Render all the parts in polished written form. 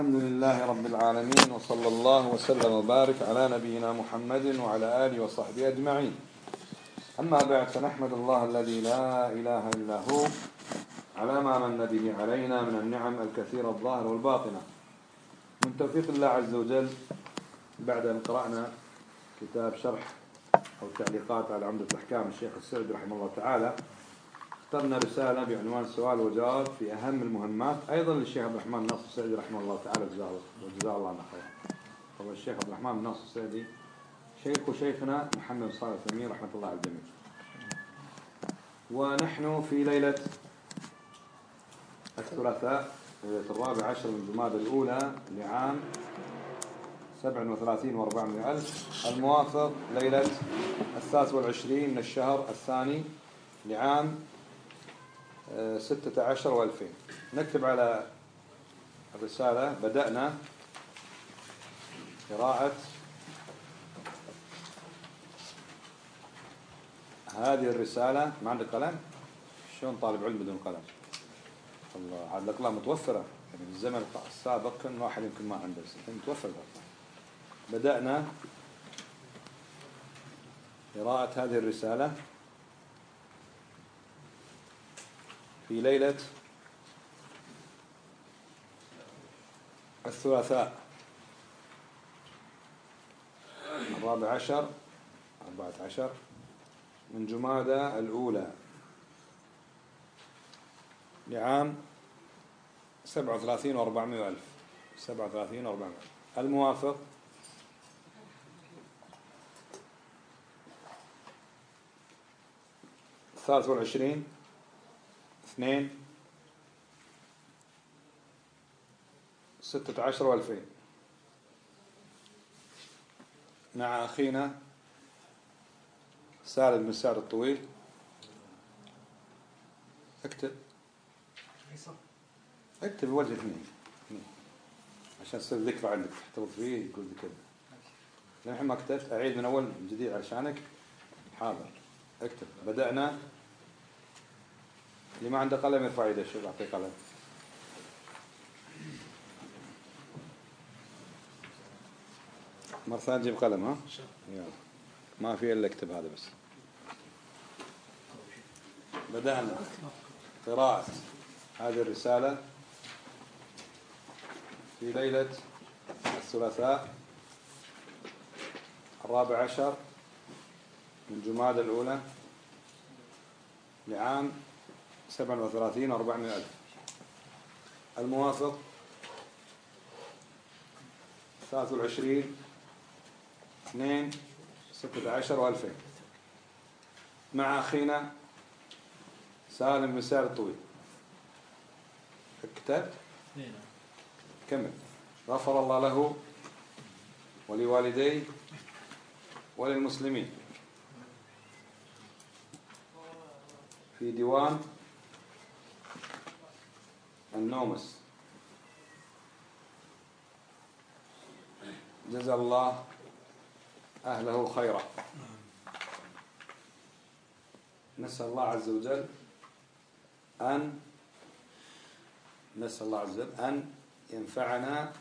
الحمد لله رب العالمين، وصلى الله وسلم وبارك على نبينا محمد وعلى آله وصحبه أجمعين. أما بعد، فنحمد الله الذي لا إله إلا هو على ما من به علينا من النعم الكثيرة الظاهرة والباطنة، من توفيق الله عز وجل. بعد أن قرأنا كتاب شرح أو تعليقات على عمدة الأحكام الشيخ السعدي رحمه الله تعالى، اخترنا رسالة بعنوان سؤال وجواب في أهم المهمات، أيضا للشيخ عبد الرحمن ناصر السعدي رحمه الله تعالى جزاه الله عنه خير. طبعا الشيخ عبد الرحمن ناصر السعدي شيخ وشيخنا محمد صالح الثمين رحمة الله على الجميع. ونحن في ليلة الثلاثاء، ليلة 14 من جمادى الأولى لعام 37 و400 ألف، الموافق ليلة 23 من الشهر الثاني لعام 16 و2000. نكتب على الرسالة: بدأنا قراءة هذه الرسالة. ما عندك قلم؟ شلون طالب علم بدون قلم؟ الله، عاد الأقلام متوفرة، يعني في الزمن السابق كان واحد يمكن ما عنده، الحين متوفر الأقلام. بدأنا قراءة هذه الرسالة في ليلة الثلاثاء 14 من جمادى الأولى لعام 37 و400 ألف، 37 و400 ألف، الموافق 23 2 16 و2000، مع أخينا سالم بن سعد الطويل. اكتب وجه اثنين عشان تصير ذكرى عندك تحتفظ فيه، يقول لي كذا. لأن ما كتبت أعيد من أول من جديد علشانك. حاضر، اكتب. بدأنا. اللي ما عنده قلم يرفع يده، شوف أعطيه قلم. مرة ثانية جيب قلم، ها؟ يلا. ما في إلا اكتب هذا بس. بدأنا قراءة هذه الرسالة في ليلة الثلاثاء 14 من جمادى الأولى لعام 37 و400 ألف، الموافق 23 2 16 و2000، مع أخينا سالم بن سعد الطويل. كتبت؟ كمل. غفر الله له ولوالديه وللمسلمين، في ديوان النومس. جزا الله أهله خيرا. نسأل الله عز وجل أن ينفعنا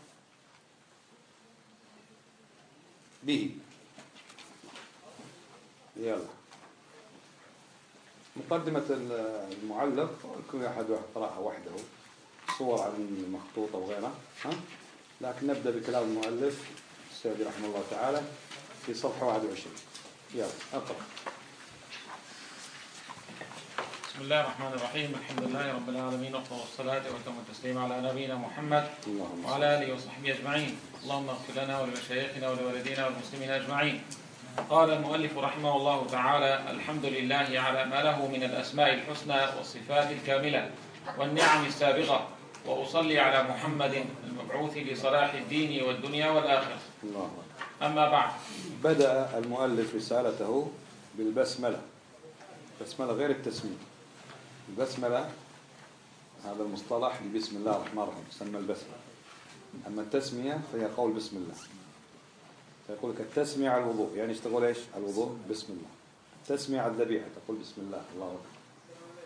به. يلا. مقدمة المعلق كل أحد قرأها وحده، صور عن مخطوطة وغيرها، لكن نبدأ بكلام المؤلف السعدي رحمه الله تعالى في صفحة 21. يلا أقرأ. بسم الله الرحمن الرحيم. الحمد لله رب العالمين، والصلاة والتسليم على نبينا محمد وعلى آله وصحبه أجمعين. اللهم اغفر لنا ولمشايخنا ولوالدينا والمسلمين أجمعين. قال المؤلف رحمه الله تعالى: الحمد لله على ما له من الأسماء الحسنى والصفات الكاملة والنعم السابغة، وأصلي على محمد المبعوث لصلاح الدين والدنيا والآخرة. أما بعد. بدأ المؤلف رسالته بالبسملة. البسملة غير التسمية. البسملة هذا المصطلح بسم الله الرحمن الرحيم تسمى البسملة. أما التسمية فهي قول بسم الله. فيقول لك التسمية على الوضوء، يعني تقول إيش على الوضوء؟ بسم الله. التسمية على الذبيحة تقول بسم الله، الله أكبر.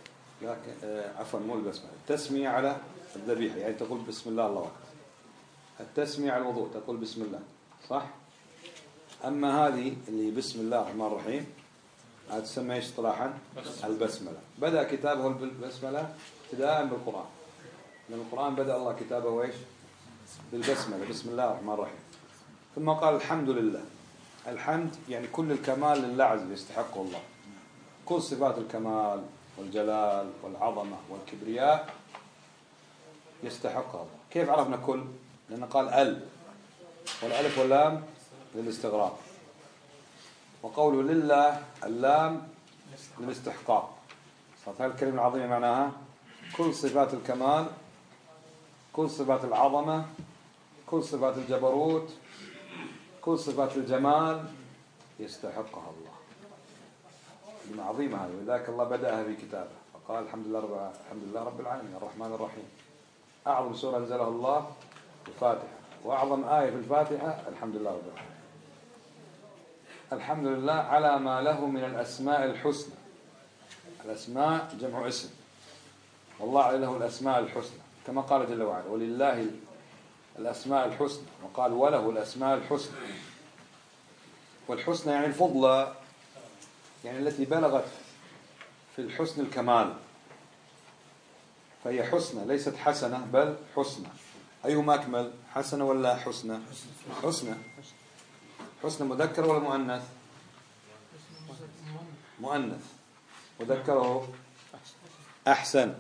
لكن عفوا مو البسملة، التسمية على الذبيحة يعني تقول بسم الله الله أكبر. التسمية على الوضوء تقول بسم الله، صح؟ أما هذه اللي بسم الله الرحمن الرحيم هذا تسمى ايش اصطلاحا؟ البسملة. بدأ كتابه بالبسملة ابتداء بالقرآن، لأن القرآن بدأ الله كتابه ايش؟ بالبسملة، بسم الله الرحمن الرحيم. ثم قال الحمد لله. الحمد يعني كل الكمال لله عز وجل يستحقه الله، كل صفات الكمال والجلال والعظمة والكبرياء يستحقها الله. كيف عرفنا كل؟ لأنه قال والألف واللام للاستغراق، وقوله لله اللام للاستحقاق. صارت هذه الكلمة العظيمة معناها كل صفات الكمال، كل صفات العظمة، كل صفات الجبروت، كل صفات الجمال يستحقها الله. كلمة عظيمة هذه، ولذلك الله بدأها في كتابه فقال الحمد لله رب العالمين الرحمن الرحيم. أعظم سورة أنزلها الله الفاتحة، وأعظم آية في الفاتحة الحمد لله رب العالمين. الحمد لله على ما له من الأسماء الحسنى. الأسماء جمع اسم، والله له الأسماء الحسنى كما قال جل وعلا ولله الأسماء الحسنى، وقال وله الأسماء الحسنى. والحسنى يعني الفضلى، يعني التي بلغت في الحسن الكمال، فهي حسنى ليست حسنة بل حسنى. أيهما أكمل، حسنة ولا حسنى؟ حسنى. حسنى مذكر ولا مؤنث؟ مؤنث. مذكره أحسن،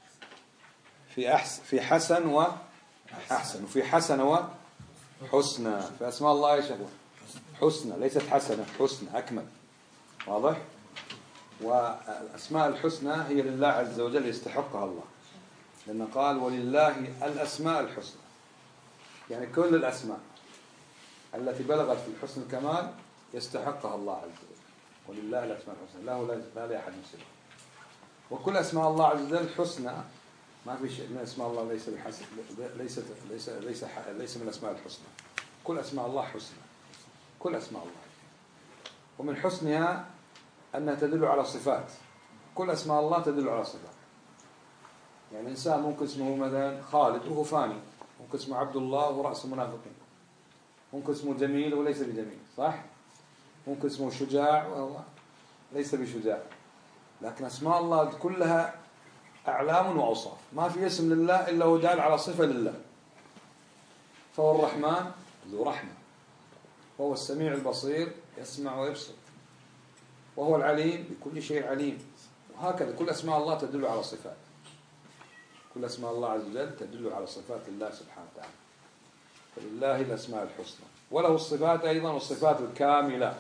في حسن وأحسن، وفي حسن وحسنى. في أسماء الله يا شيخ حسنى ليست حسنة، حسنى أكمل. واضح؟ والأسماء الحسنى هي لله عز وجل يستحقها الله، لأنه قال ولله الأسماء الحسنى، يعني كل الأسماء التي بلغت في الحسن الكمال يستحقها الله عز وجل. ولله الأسماء الحسنى لا لأحد مثله. وكل أسماء الله عز وجل حسنى، ما في شيء من أسماء الله ليس بحسن، ليس من الأسماء الحسنى. كل أسماء الله حسنى، كل أسماء الله. ومن حسنها أنها تدل على صفات. كل أسماء الله تدل على صفات. يعني إنسان ممكن اسمه مثلا خالد وهو فاني، ممكن اسمه عبد الله وهو رأس المنافقين، ممكن اسمه جميل وليس بجميل، صح؟ ممكن اسمه شجاع وهو ليس بشجاع. لكن أسماء الله كلها أعلام وأوصاف، ما في اسم لله إلا هو دال على صفة لله. فهو الرحمن ذو رحمة، وهو السميع البصير يسمع ويبصر، وهو العليم بكل شيء عليم. وهكذا كل أسماء الله تدل على صفات. كل أسماء الله عز وجل تدل على صفات الله سبحانه وتعالى. فلله الأسماء الحسنى، وله الصفات أيضا، والصفات الكاملة،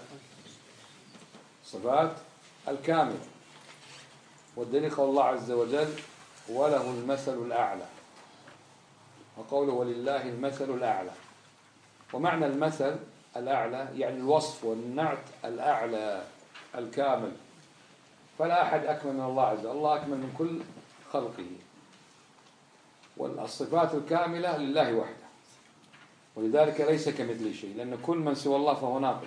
صفات الكاملة. والدليل قول الله عز وجل وله المثل الأعلى، وقوله ولله المثل الأعلى. ومعنى المثل الأعلى يعني الوصف والنعت الأعلى الكامل. فلا أحد أكمل من الله عز وجل، الله أكمل من كل خلقه. والصفات الكاملة لله وحده، ولذلك ليس كمثله شيء، لأن كل من سوى الله فهو ناقص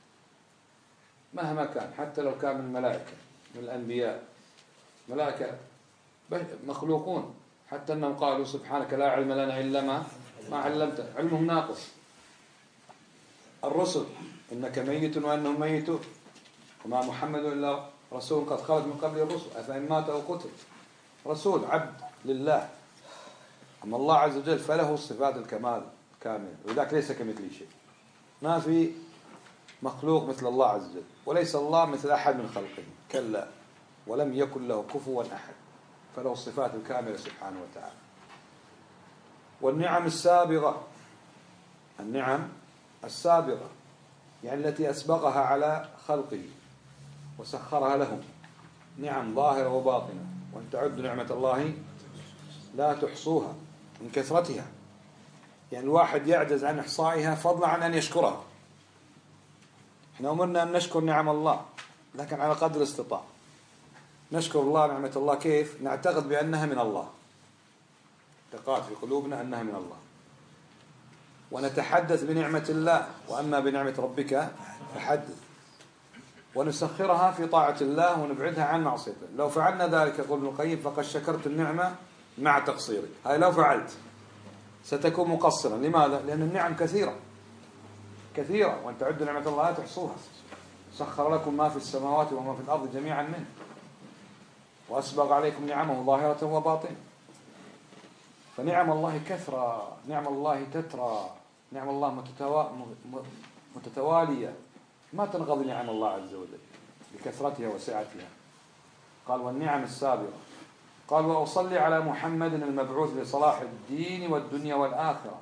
مهما كان، حتى لو كان من الملائكة من الأنبياء. ملائكة مخلوقون، حتى أنهم قالوا سبحانك لا علم لنا إلا ما علمت، علمهم ناقص. الرسل إنك ميت وأنهم ميتون، وما محمد إلا رسول قد خلت من قبل الرسل أفإن مات أو قتل. رسول عبد لله. أما الله عز وجل فله صفات الكمال كاملة، ولذلك ليس كمثله شيء. ما في مخلوق مثل الله عز وجل، وليس الله مثل أحد من خلقه، كلا ولم يكن له كفوا أحد. فله الصفات الكاملة سبحانه وتعالى. والنعم السابغة، النعم السابغة يعني التي أسبغها على خلقه وسخرها لهم، نعم ظاهرة وباطنة. وأن تعدوا نعمة الله لا تحصوها من كثرتها. يعني الواحد يعجز عن إحصائها فضلا عن أن يشكرها. احنا أمرنا أن نشكر نعم الله، لكن على قدر الاستطاعة. نشكر الله نعمة الله كيف؟ نعتقد بأنها من الله، اعتقاد في قلوبنا أنها من الله، ونتحدث بنعمة الله، وأما بنعمة ربك فحدث. ونسخرها في طاعة الله ونبعدها عن معصيته. لو فعلنا ذلك يقول ابن القيم فقد شكرت النعمة مع تقصيري. هاي لو فعلت، ستكون مقصرا. لماذا؟ لأن النعم كثيرة كثيرة، وأن تعدوا نعمة الله لا تحصوها. سخر لكم ما في السماوات وما في الأرض جميعا منه، وأسبغ عليكم نعمه ظاهرة وباطنة. فنعم الله كثرة، نعم الله تترى، نعم الله متتوالية، ما تنقضي نعم الله عز وجل بكثرتها وسعتها. قال والنعم السابقة. قال وأصلي على محمد المبعوث لصلاح الدين والدنيا والآخرة.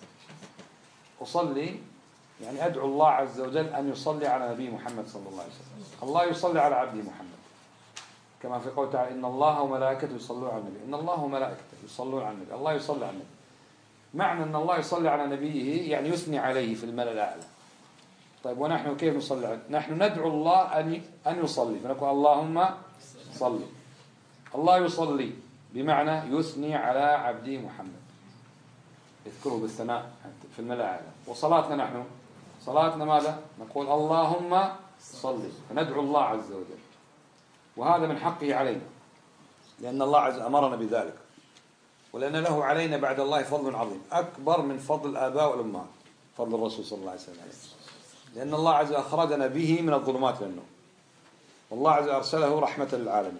أصلي يعني أدعو الله عز وجل أن يصلي على نبي محمد صلى الله عليه وسلم. الله يصلي على عبده محمد كما في قوله تعالى إن الله وملائكته يصلون على النبي. إن الله وملائكته يصلون على النبي، الله يصلي على النبي. معنى أن الله يصلي على نبيه يعني يثني عليه في الملأ الأعلى. طيب ونحن كيف نصلي عليه؟ نحن ندعو الله أن يصلي، فنقول اللهم صل. الله يصلي بمعنى يثني على عبده محمد، يذكره بالثناء في الملأ الأعلى. وصلاتنا نحن، صلاتنا ماذا؟ نقول اللهم صل، فندعو الله عز وجل، وهذا من حقه علينا لأن الله عز أمرنا بذلك، ولأن له علينا بعد الله فضل عظيم أكبر من فضل الآباء والأمهات، فضل الرسول صلى الله عليه وسلم، لأن الله عز أخرجنا به من الظلمات إلى النور، والله عز أرسله رحمة للعالمين.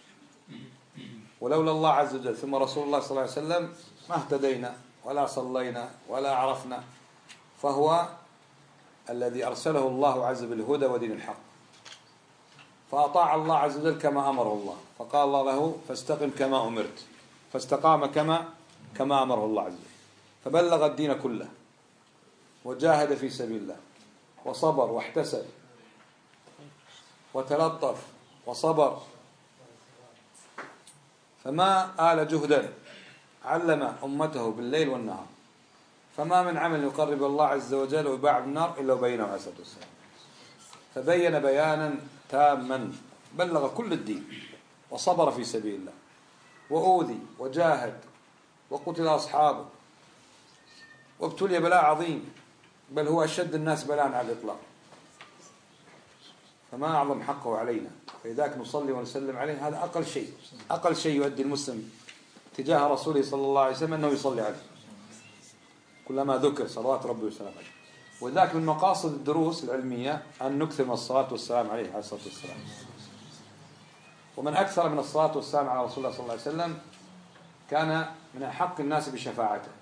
ولولا الله عز وجل ثم رسول الله صلى الله عليه وسلم ما اهتدينا ولا صلينا ولا عرفنا، فهو الذي أرسله الله عز بالهدى ودين الحق، فأطاع الله عز وجل كما أمره الله، فقال الله له فاستقم كما أمرت، فاستقام كما أمره الله عز وجل، فبلغ الدين كله وجاهد في سبيل الله وصبر واحتسب وتلطف وصبر، فما آل جهدا، علم أمته بالليل والنهار، فما من عمل يقرب الله عز وجل ويباعد النار إلا وبينه عليه الصلاة والسلام، فبين بيانا تاما بلغ كل الدين وصبر في سبيل الله وأوذي وجاهد وقتل أصحابه وابتلي بلاء عظيم، بل هو أشد الناس بلاء على الإطلاق، فما أعظم حقه علينا، فإذاك نصلي ونسلم عليه. هذا أقل شيء يؤدي المسلم تجاه رسوله صلى الله عليه وسلم أنه يصلي عليه كلما ذكر صلوات ربي وسلامه عليه. وذاك من مقاصد الدروس العلمية أن نكثر من الصلاة والسلام عليه الصلاة والسلام. ومن أكثر من الصلاة والسلام على رسول الله صلى الله عليه وسلم كان من أحق الناس بشفاعته،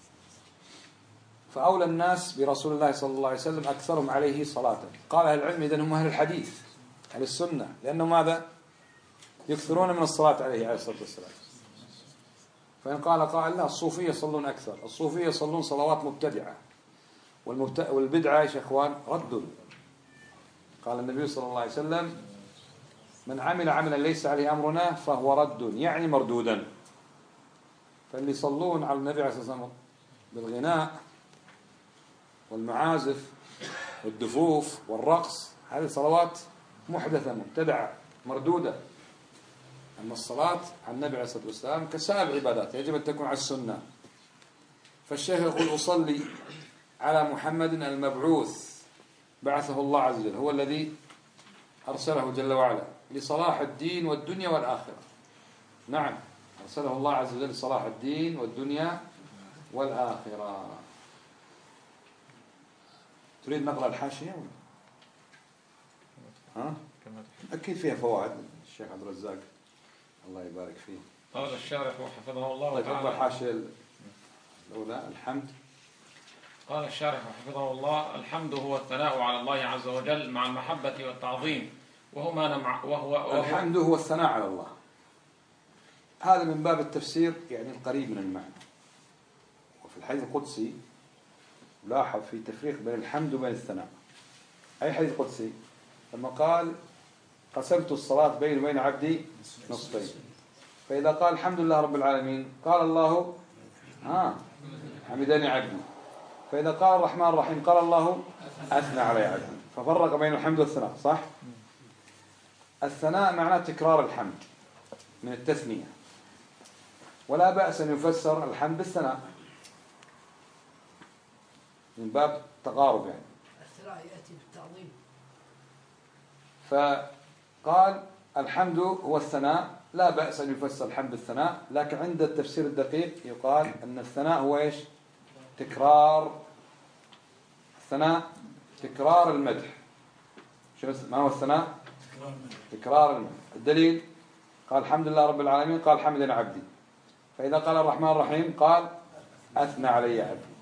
فأولى الناس برسول الله صلى الله عليه وسلم أكثرهم عليه صلاة. قال أهل العلم إذن هم أهل الحديث أهل السنة، لأنه ماذا؟ يكثرون من الصلاة عليه عليه الصلاة والسلام. فإن قال قائل لا، الصوفية يصلون أكثر، الصوفية يصلون صلوات مبتدعة، والبدعة يا إخوان رد. قال النبي صلى الله عليه وسلم من عمل عملا ليس عليه أمرنا فهو رد، يعني مردودا. فاللي يصلون على النبي عليه الصلاة والسلام بالغناء والمعازف والدفوف والرقص، هذه صلوات محدثة مبتدعة مردودة. أما الصلاة على النبي عليه الصلاة والسلام كسائر العبادات يجب أن تكون على السنة. فالشيخ يقول أصلي على محمد المبعوث، بعثه الله عز وجل، هو الذي أرسله جل وعلا لصلاح الدين والدنيا والآخرة. نعم، أرسله الله عز وجل لصلاح الدين والدنيا والآخرة. تريد نقرأ الحاشية؟ ها؟ أكيد فيها فوائد. الشيخ عبد الرزاق الله يبارك فيه. قال الشارح وحفظه الله تعالى. الحاشية الأولى الحمد. قال الشارح وحفظه الله الحمد هو الثناء على الله عز وجل مع المحبة والتعظيم، وهو الحمد هو الثناء على الله. هذا من باب التفسير يعني القريب من المعنى. وفي الحديث القدسي لاحظ في تفريق بين الحمد وبين الثناء. أي حديث قدسي؟ لما قال قسمت الصلاة بيني وبين عبدي نصفين، فإذا قال الحمد لله رب العالمين قال الله حمدني عبدي، فإذا قال الرحمن الرحيم قال الله أثنى علي عبدي، ففرق بين الحمد والثناء. صح؟ الثناء معناه تكرار الحمد من التثنية، ولا بأس أن يفسر الحمد بالثناء من باب تقارب يعني. الثناء يأتي بالتعظيم. فقال الحمد هو الثناء لا بأس أن يفسر الحمد بالثناء، لكن عند التفسير الدقيق يقال أن الثناء هو إيش؟ تكرار الثناء، تكرار المدح. ما هو الثناء؟ تكرار المدح. الدليل قال الحمد لله رب العالمين، قال حمدنا عبدي. فإذا قال الرحمن الرحيم قال أثنى علي عبدي.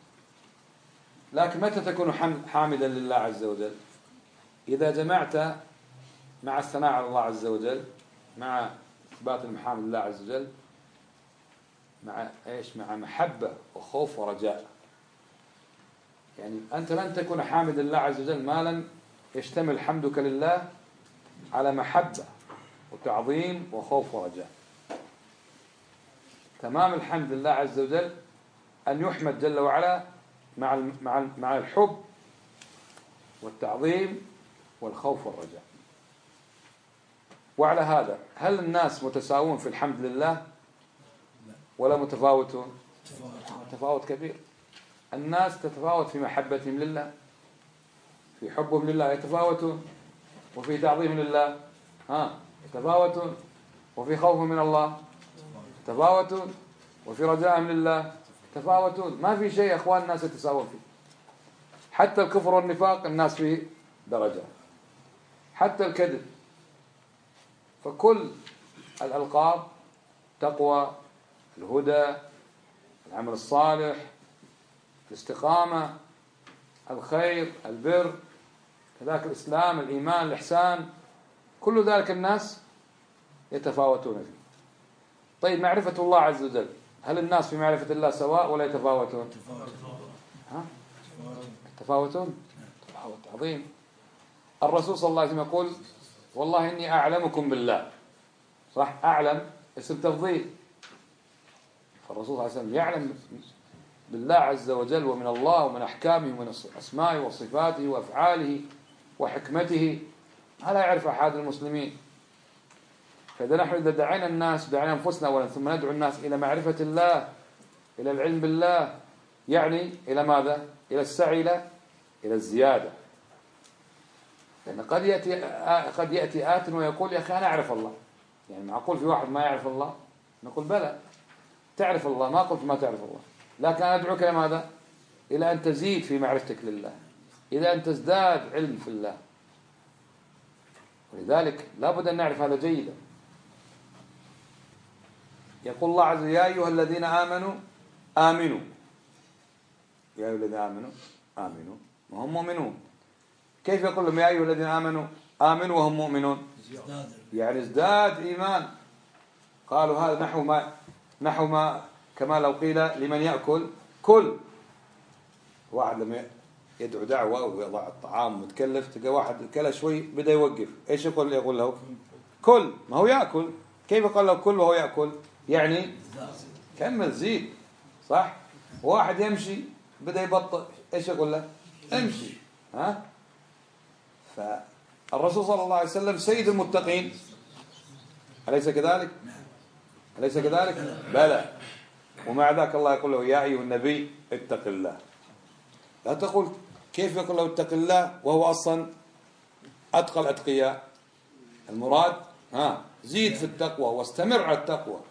لكن متى تكون حامدا لله عز وجل؟ إذا جمعت مع الثناء على الله عز وجل، مع إثبات المحامد لله عز وجل، مع إيش؟ مع محبة وخوف ورجاء. يعني أنت لن تكون حامدا لله عز وجل ما لم يشتمل حمدك لله على محبة وتعظيم وخوف ورجاء. تمام الحمد لله عز وجل أن يحمد جل وعلا مع الحب والتعظيم والخوف والرجاء. وعلى هذا هل الناس متساوون في الحمد لله ولا متفاوتون؟ تفاوت كبير. الناس تتفاوت في محبتهم لله، في حبهم لله يتفاوتون، وفي تعظيم لله يتفاوتون، وفي خوفهم من الله يتفاوتون، وفي رجائهم لله يتفاوتون. ما في شيء أخوان الناس يتساوون فيه. حتى الكفر والنفاق الناس فيه درجات، حتى الكذب. فكل الألقاب، تقوى، الهدى، العمل الصالح، الاستقامة، الخير، البر، كذلك الإسلام، الإيمان، الإحسان، كل ذلك الناس يتفاوتون فيه. طيب معرفة الله عز وجل، هل الناس في معرفة الله سواء ولا يتفاوتون؟ يتفاوتون تفاوت عظيم. الرسول صلى الله عليه وسلم يقول والله إني أعلمكم بالله. صح؟ أعلم اسم تفضيل. فالرسول صلى الله عليه وسلم يعلم بالله عز وجل ومن الله ومن أحكامه ومن أسمائه وصفاته وأفعاله وحكمته. هلا يعرف أحد المسلمين. فإذا نحن إذا دعينا الناس، دعينا أنفسنا أولا ثم ندعو الناس إلى معرفة الله، إلى العلم بالله، يعني إلى ماذا؟ إلى السعي إلى الزيادة. لأن قد يأتي آت ويقول يا أخي أنا أعرف الله. يعني معقول في واحد ما يعرف الله؟ نقول بلى، تعرف الله، ما قلت ما تعرف الله، لكن أنا أدعوك إلى ماذا؟ إلى أن تزيد في معرفتك لله، إلى أن تزداد علم في الله. ولذلك لا بد أن نعرف هذا جيدا. يقول الله عز وجل يا أيها الذين آمنوا آمنوا. يا أيها الذين آمنوا آمنوا وهم مؤمنون. كيف يقول لهم يا أيها الذين آمنوا آمنوا وهم مؤمنون؟ يعني ازداد إيمان. قالوا هذا نحو ما كما لو قيل لمن يأكل كل. واحد لما يدعو دعوة ويضع الطعام متكلف، تلقى واحد كلا شوي بدأ يوقف، ايش يقول له؟ كل. ما هو يأكل. كيف قال له كل وهو يأكل؟ يعني كمل زيد. صح؟ واحد يمشي بدأ يبطئ، ايش يقول له؟ امشي. فالرسول صلى الله عليه وسلم سيد المتقين، أليس كذلك؟ أليس كذلك؟ بلى. ومع ذاك الله يقول له يا أيها النبي اتق الله. لا تقول كيف يقول له اتق الله وهو أصلا أتقى الأتقياء. المراد زيد في التقوى واستمر على التقوى.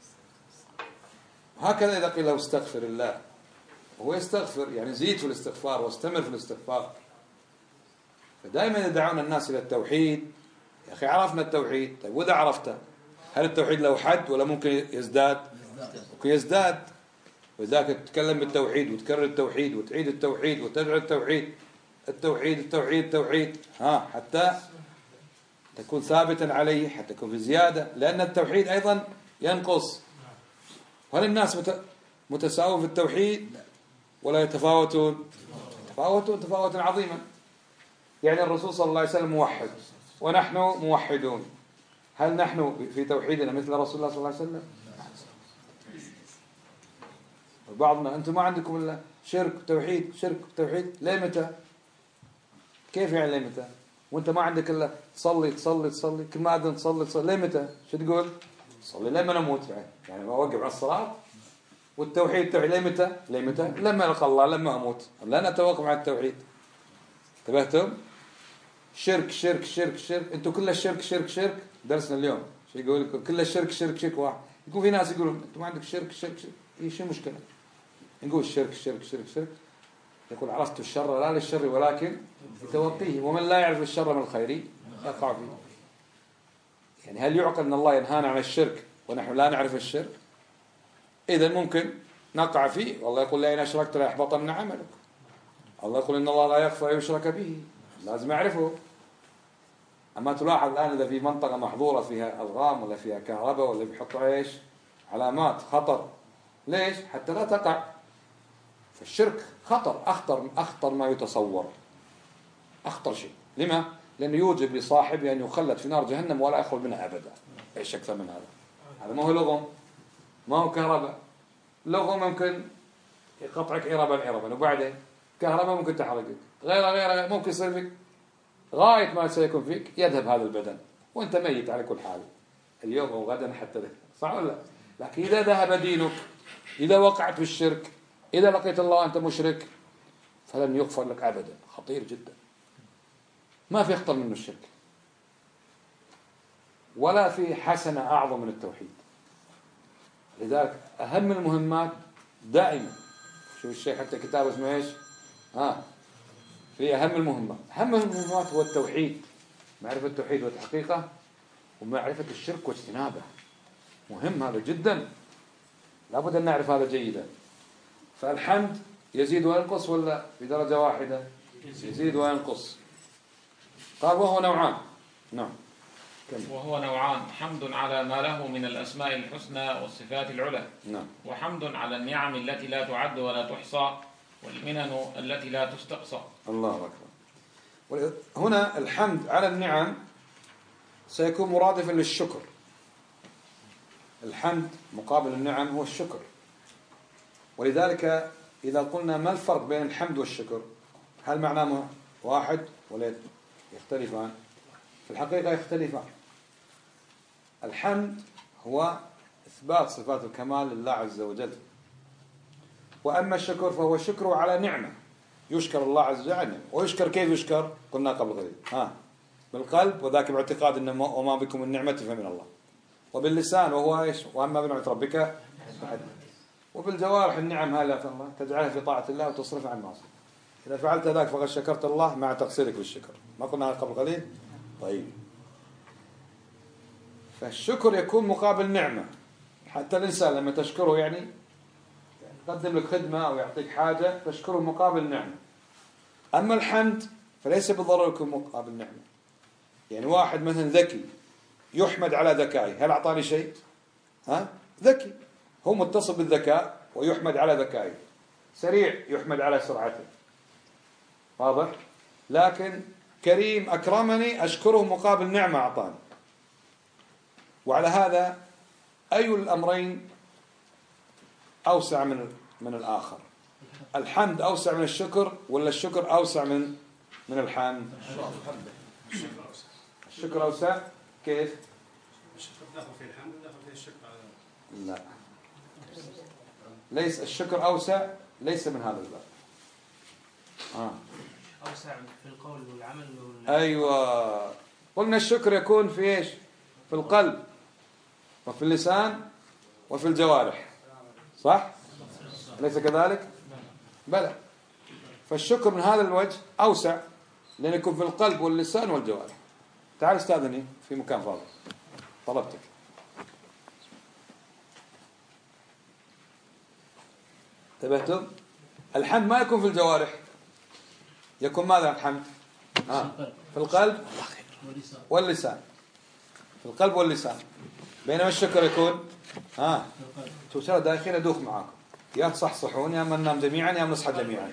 هكذا إذا قيل له استغفر الله وهو يستغفر، يعني زيد في الاستغفار واستمر في الاستغفار. فدائما يدعون الناس إلى التوحيد. يا أخي عرفنا التوحيد، طيب وإذا عرفته هل التوحيد له حد ولا ممكن يزداد؟ ممكن يزداد. وذاك تتكلم بالتوحيد وتكرر التوحيد وتعيد التوحيد وتدعو التوحيد، التوحيد التوحيد التوحيد، حتى تكون ثابتا عليه، حتى تكون في زيادة. لأن التوحيد أيضا ينقص. هل الناس متساوون في التوحيد ولا يتفاوتون؟ يتفاوتون تفاوتا عظيما. يعني الرسول صلى الله عليه وسلم موحد ونحن موحدون. هل نحن في توحيدنا مثل رسول الله صلى الله عليه وسلم؟ بعضنا أنتم ما عندكم إلا شرك توحيد شرك توحيد. ليه متى؟ كيف يعني ليه متى؟ وأنت ما عندك إلا تصلي تصلي تصلي، كل ما أذن تصلي تصلي. ليه متى؟ شو تقول؟ صلي لما نموت، يعني ما أوقف على الصلاة. والتوحيد التوحيد ليه متى؟ ليه متى؟ لما ألقى الله، لما أموت، لا نتوقف عن التوحيد. انتبهتم؟ شرك شرك شرك شرك. أنتم كل الشرك شرك شرك درسنا اليوم. شو يقول لكم كل الشرك شرك واحد. يكون في ناس يقولون أنتم عندك شرك إيه شو المشكلة؟ نقول الشرك يقول عرفت الشر لا للشر ولكن لتوقيه، ومن لا يعرف الشر من الخير يقع فيه. يعني هل يعقل أن الله ينهانا عن الشرك ونحن لا نعرف الشرك؟ إذا ممكن نقع فيه. والله يقول لئن أشركت ليحبطن عملك. الله يقول إن الله لا يغفر يشرك به، لازم أعرفه. أما تلاحظ الآن إذا في منطقة محظورة فيها ألغام ولا فيها كهرباء ولا بيحطوا إيش علامات خطر، ليش؟ حتى لا تقع. فالشرك خطر، أخطر ما يتصور، أخطر شيء. لما؟ لأنه يوجب لصاحبه أن يخلد في نار جهنم ولا يخرج منها أبدا. إيش أكثر من هذا؟ هذا ما هو لغم، ما هو كهرباء. لغم ممكن يقطعك عربا وبعدين كهرباء ممكن تحرقك، غير ممكن يصير فيك غاية ما سيكون فيك يذهب هذا البدن وأنت ميت على كل حال اليوم أو غدا حتى ذلك، صح ولا لا؟ لكن إذا ذهب دينك، إذا وقعت في الشرك، إذا لقيت الله أنت مشرك، فلن يغفر لك أبدا. خطير جدا، ما في أخطر منه الشرك، ولا في حسنة أعظم من التوحيد. لذلك أهم المهمات دائما، شوف الشيخ حتى كتاب اسمه إيش في أهم المهمات هو التوحيد، معرفة التوحيد وتحقيقه، ومعرفة الشرك واجتنابه. مهم هذا جدا، لابد أن نعرف هذا جيدا. فالحمد يزيد وينقص ولا بدرجة واحدة؟ يزيد وينقص. قال وهو نوعان. نعم. وهو نوعان: حمد على ما له من الأسماء الحسنى والصفات العلى، نعم. وحمد على النعم التي لا تعد ولا تحصى، والمنن التي لا تستقصى. الله أكبر. هنا الحمد على النعم سيكون مرادفا للشكر. الحمد مقابل النعم هو الشكر. ولذلك إذا قلنا ما الفرق بين الحمد والشكر، هل معناه واحد ولا يختلفان؟ في الحقيقة يختلفان. الحمد هو إثبات صفات الكمال لله عز وجل، وأما الشكر فهو شكر على نعمة، يشكر الله عز وجل. ويشكر كيف يشكر؟ قلنا قبل قليل بالقلب، وذاك باعتقاد أن وما بكم من نعمة فمن الله، وباللسان وهو إيش؟ وأما بنعمة ربك فحدث، وبالجوارح النعم هذا الله تجعلها في طاعة الله وتصرفها عن معصية. إذا فعلت ذلك فقد شكرت الله مع تقصيرك بالشكر. ما قلنا قبل قليل؟ طيب، فالشكر يكون مقابل نعمة. حتى الإنسان لما تشكره يعني يقدم لك خدمة أو يعطيك حاجة تشكره مقابل نعمة. أما الحمد فليس بالضرورة يكون مقابل نعمة. يعني واحد مثلا ذكي يحمد على ذكائه، هل أعطاني شيء؟ ذكي، هو متصل بالذكاء ويحمد على ذكائه. سريع يحمد على سرعته، واضح؟ لكن كريم أكرمني أشكره مقابل نعمة أعطاني. وعلى هذا أي الأمرين أوسع من الآخر؟ الحمد أوسع من الشكر ولا الشكر أوسع من الحمد؟ الشكر أوسع. كيف؟ الشكر داخل في الحمد وداخل في الشكر. لا، ليس الشكر أوسع، ليس من هذا الباب. أوسع في القول والعمل أيوة، قلنا الشكر يكون في إيش؟ في القلب وفي اللسان وفي الجوارح، صح؟ ليس كذلك؟ بلى. فالشكر من هذا الوجه أوسع، لأنه يكون في القلب واللسان والجوارح. تعال استاذني في مكان فاضي، طلبتك. انتبهتم؟ الحمد ما يكون في الجوارح، يكون ماذا الحمد؟ في القلب واللسان، في القلب واللسان. بينما الشكر يكون شو ترى داخلين أدوخ معاكم، يا تصحصحون يا ننام جميعا يا نصحى جميعا.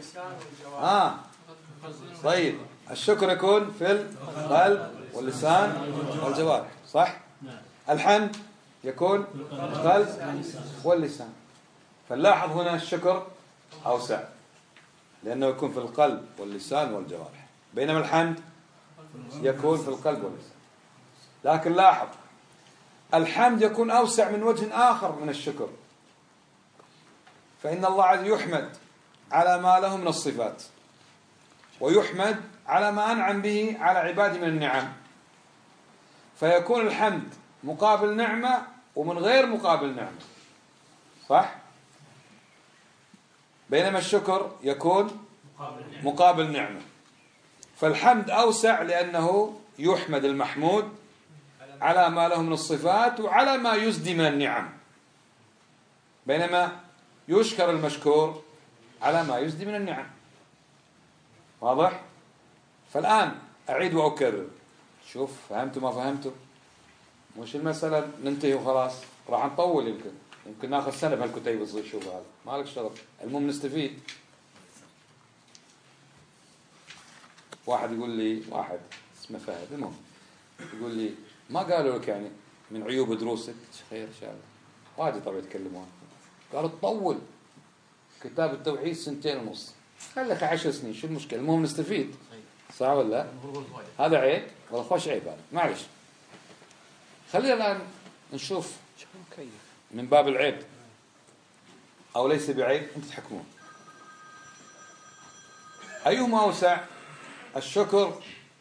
طيب، الشكر يكون في القلب واللسان والجوارح، صح؟ الحمد يكون في القلب واللسان. فنلاحظ هنا الشكر أوسع لأنه يكون في القلب واللسان والجوارح، بينما الحمد يكون في القلب واللسان. لكن لاحظ الحمد يكون أوسع من وجه آخر من الشكر، فإن الله عز وجل يحمد على ما له من الصفات، ويحمد على ما أنعم به على عباده من النعم، فيكون الحمد مقابل نعمة ومن غير مقابل نعمة، صح؟ بينما الشكر يكون مقابل نعمة. فالحمد أوسع لأنه يحمد المحمود على ما له من الصفات وعلى ما يسدي من النعم، بينما يشكر المشكور على ما يسدي من النعم. واضح؟ فالآن أعيد وأكرر، شوف فهمتوا ما فهمتوا؟ مش المسألة ننتهي وخلاص، راح نطول، يمكن ناخذ سنة بهالكتيب الصغير. شوف هذا ما لك شرف، المهم نستفيد. واحد يقول لي، واحد اسمه فهد، المهم يقول لي ما قالوا لك يعني من عيوب دروسك؟ خير ان شاء الله، واجد طبعا يتكلمون. قالوا تطول كتاب التوحيد 2.5 سنين، خليك 10 سنين، شو المشكلة؟ المهم نستفيد، صح ولا لا؟ هذا عيب ولا خوش عيب؟ هذا معلش. خلينا الآن نشوف من باب العيب أو ليس بعيب، أنت تحكمون أيهما أوسع، الشكر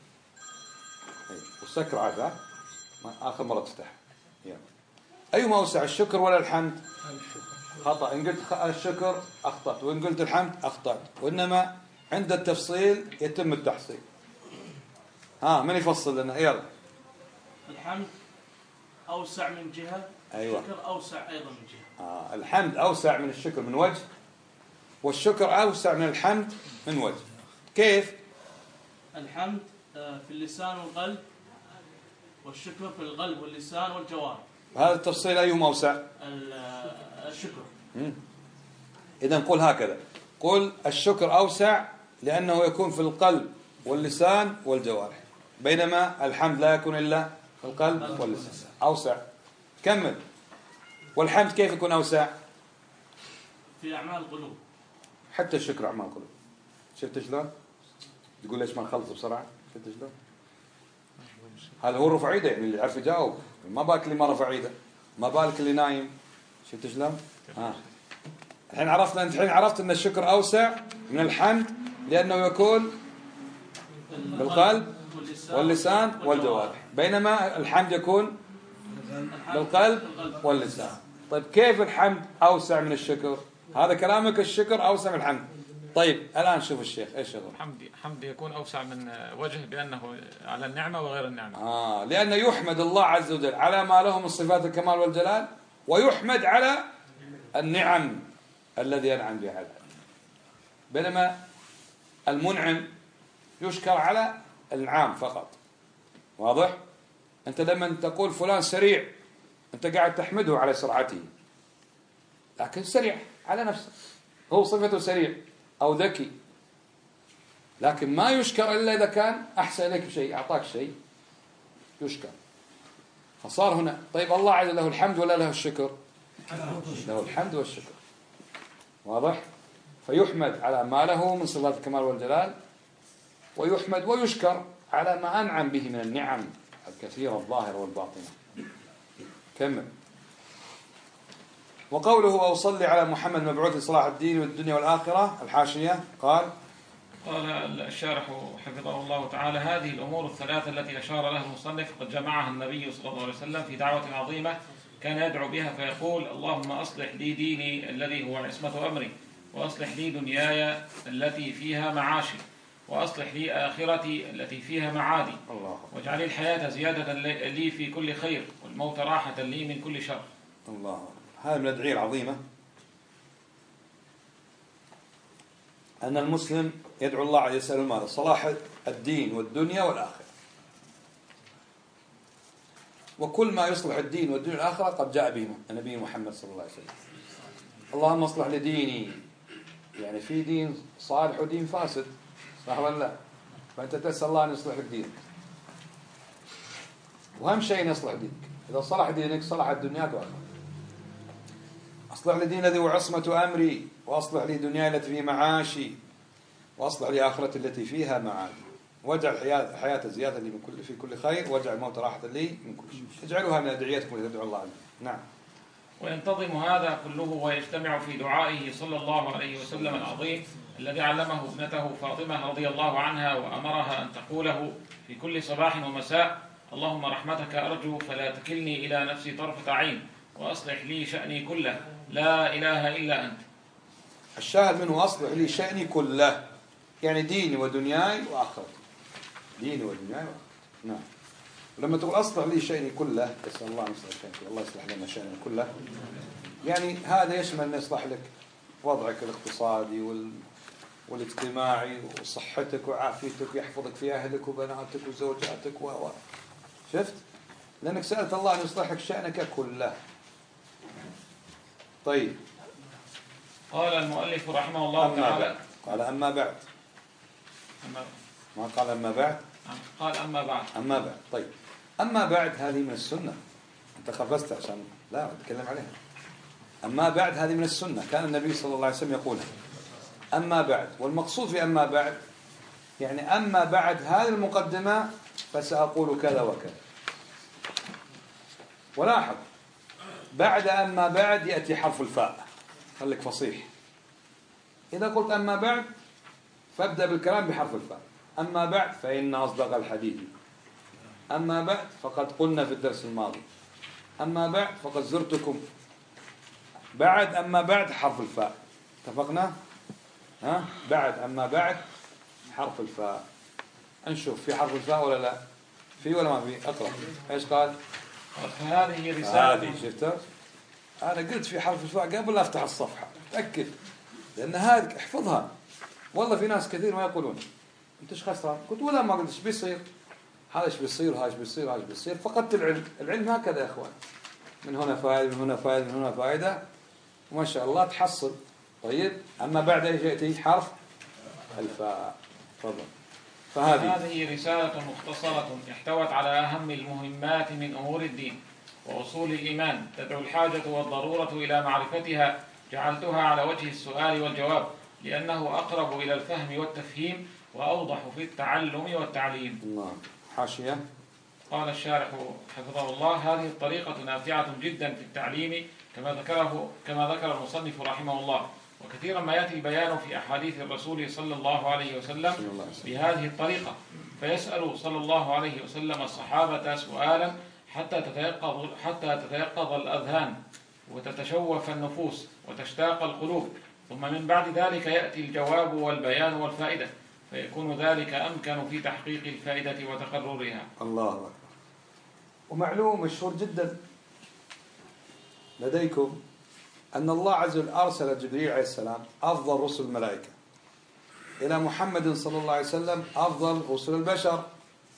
والسكر عاد آخر مرة تفتح، أيهما أوسع، الشكر ولا الحمد؟ خطأ، إن قلت الشكر أخطأت، وإن قلت الحمد أخطأت، وإنما عند التفصيل يتم التحصيل. من يفصل لنا؟ يلا. الحمد أوسع من جهة، أيوة. الشكر أوسع أيضا من جهة. الحمد أوسع من الشكر من وجه، والشكر أوسع من الحمد من وجه. كيف؟ الحمد في اللسان والقلب، والشكر في القلب واللسان والجوارح. هذا التفصيل أيهما أوسع؟ الشكر. إذن قل هكذا، قل الشكر أوسع لأنه يكون في القلب واللسان والجوارح، بينما الحمد لا يكون إلا في القلب واللسان. أوسع. كمل. والحمد كيف يكون أوسع؟ في أعمال القلوب. حتى الشكر أعمال القلوب. شفت شلون؟ تقول ليش ما نخلص بسرعة؟ شفت شلون؟ هذا هو الرفع ايده، يعني اللي يعرف يجاوب، ما بالك اللي ما رفع ايده، ما بالك اللي نايم. شفت شلون؟ الحين عرفنا، انت الحين عرفت ان الشكر اوسع من الحمد لانه يكون بالقلب واللسان والجوارح، بينما الحمد يكون بالقلب واللسان. طيب كيف الحمد اوسع من الشكر؟ هذا كلامك، الشكر اوسع من الحمد. طيب الآن شوف الشيخ ايش يقول. حمد يكون أوسع من وجه بأنه على النعمة وغير النعمة. لأنه يحمد الله عز وجل على ما له من صفات الكمال والجلال، ويحمد على النعم الذي أنعم بها على العباد، بينما المنعم يشكر على النعم فقط. واضح؟ أنت لما تقول فلان سريع أنت قاعد تحمده على سرعته، لكن سريع على نفسه، هو صفته سريع أو ذكي، لكن ما يشكر إلا إذا كان أحسن إليك بشيء، أعطاك شيء يشكر. فصار هنا طيب الله عز له الحمد ولا له الشكر؟ له الحمد والشكر. واضح؟ فيحمد على ما له من صفات الكمال والجلال، ويحمد ويشكر على ما أنعم به من النعم الكثيرة الظاهرة والباطنة. كمل. وقوله وأصلي على محمد مبعوث لصلاح الدين والدنيا والآخرة، الحاشية قال الشارح حفظه الله تعالى: هذه الأمور الثلاثة التي أشار لها المصنف قد جمعها النبي صلى الله عليه وسلم في دعوة عظيمة كان يدعو بها فيقول: اللهم أصلح لي ديني الذي هو عصمة أمري، وأصلح لي دنياي التي فيها معاشي، وأصلح لي آخرتي التي فيها معادي، واجعل لي الحياة زيادة لي في كل خير، والموت راحة لي من كل شر. الله. هذا من الأدعية العظيمة، أن المسلم يدعو الله عز وجل ماذا؟ صلاح الدين والدنيا والآخرة، وكل ما يصلح الدين والدنيا والآخرة قد جاء به النبي محمد صلى الله عليه وسلم. اللهم اصلح لديني، يعني في دين صالح ودين فاسد، صح ولا لا؟ فأنت تسأل الله أن يصلح لك دينك، وأهم شيء يصلح دينك. إذا صلح دينك صلحت دنياك وآخرتك. أصلح لي دين الذي هو عصمة أمري، وأصلح لي دنياي التي فيها معاشي، وأصلح لي آخرتي التي فيها معادي، واجعل حياة زيادة لي في كل خير، واجعل الموت راحة لي من كل شيء. اجعلوها من أدعيتكم إذا تدعو الله عليه. نعم. وينتظم هذا كله ويجتمع في دعائه صلى الله عليه وسلم العظيم الذي علمه ابنته فاطمة رضي الله عنها وأمرها أن تقوله في كل صباح ومساء: اللهم رحمتك أرجو فلا تكلني إلى نفسي طرفة عين وأصلح لي شأني كله لا إله إلا أنت. الشاهد منه أصلح لي شأني كله، يعني ديني ودنياي وآخرتي، ديني ودنياي وآخرتي. نعم. ولما تقول أصلح لي شأني كله، يسأل الله أن يصلح شأنك، الله يصلح لنا شأننا كله، يعني هذا يشمل أن يصلح لك وضعك الاقتصادي والاجتماعي وصحتك وعافيتك، ويحفظك في أهلك وبناتك وزوجاتك شفت؟ لأنك سألت الله أن يصلح لك شأنك كله. طيب. قال المؤلف رحمه الله تعالى. قال أما بعد. ما قال أما بعد؟ قال أما بعد. أما بعد. طيب. أما بعد هذه من السنة. أنت خفزت عشان لا أتكلم عليها. أما بعد هذه من السنة، كان النبي صلى الله عليه وسلم يقولها. أما بعد، والمقصود في أما بعد يعني أما بعد هذه المقدمة فسأقول كذا وكذا. ولاحظ بعد أما بعد يأتي حرف الفاء، خليك فصيح. إذا قلت أما بعد فابدأ بالكلام بحرف الفاء. أما بعد فإن أصدق الحديث، أما بعد فقد قلنا في الدرس الماضي، أما بعد فقد زرتكم. بعد أما بعد حرف الفاء، اتفقنا؟ ها؟ بعد أما بعد حرف الفاء. نشوف في حرف الفاء ولا لا؟ في ولا ما في؟ أقرأ. إيش قال؟ هذه رسالة. هذه شفتها؟ أنا قلت في حرف الفاء قبل لا أفتح الصفحة، تأكد، لأن هذه احفظها. والله في ناس كثير ما يقولون أنت إيش خسران؟ قلت ولا ما قلت إيش بيصير؟ هذا إيش بيصير؟ هذا إيش بيصير؟ هذا إيش بيصير؟ فقدت العلم. العلم هكذا يا إخوان، من هنا فائدة، من هنا فائدة، من هنا فائدة، وما شاء الله تحصل. طيب. أما بعد أي يأتي حرف الفاء. تفضل. فهذه رسالة مختصرة احتوت على أهم المهمات من أمور الدين وأصول الإيمان، تدعو الحاجة والضرورة إلى معرفتها. جعلتها على وجه السؤال والجواب لأنه أقرب إلى الفهم والتفهيم وأوضح في التعلم والتعليم. الله. حاشية. قال الشارح حفظه الله: هذه الطريقة نافعة جدا في التعليم كما ذكر المصنف رحمه الله، وكثيرا ما يأتي البيان في أحاديث الرسول صلى الله عليه وسلم بهذه الطريقة، فيسأل صلى الله عليه وسلم الصحابة سؤالا حتى تتيقظ الأذهان وتتشوف النفوس وتشتاق القلوب، ثم من بعد ذلك يأتي الجواب والبيان والفائدة، فيكون ذلك أمكن في تحقيق الفائدة وتقررها. الله أكبر. ومعلوم مشهور جدا لديكم أن الله عز وجل أرسل جبريل عليه السلام أفضل رسل الملائكة إلى محمد صلى الله عليه وسلم أفضل رسل البشر،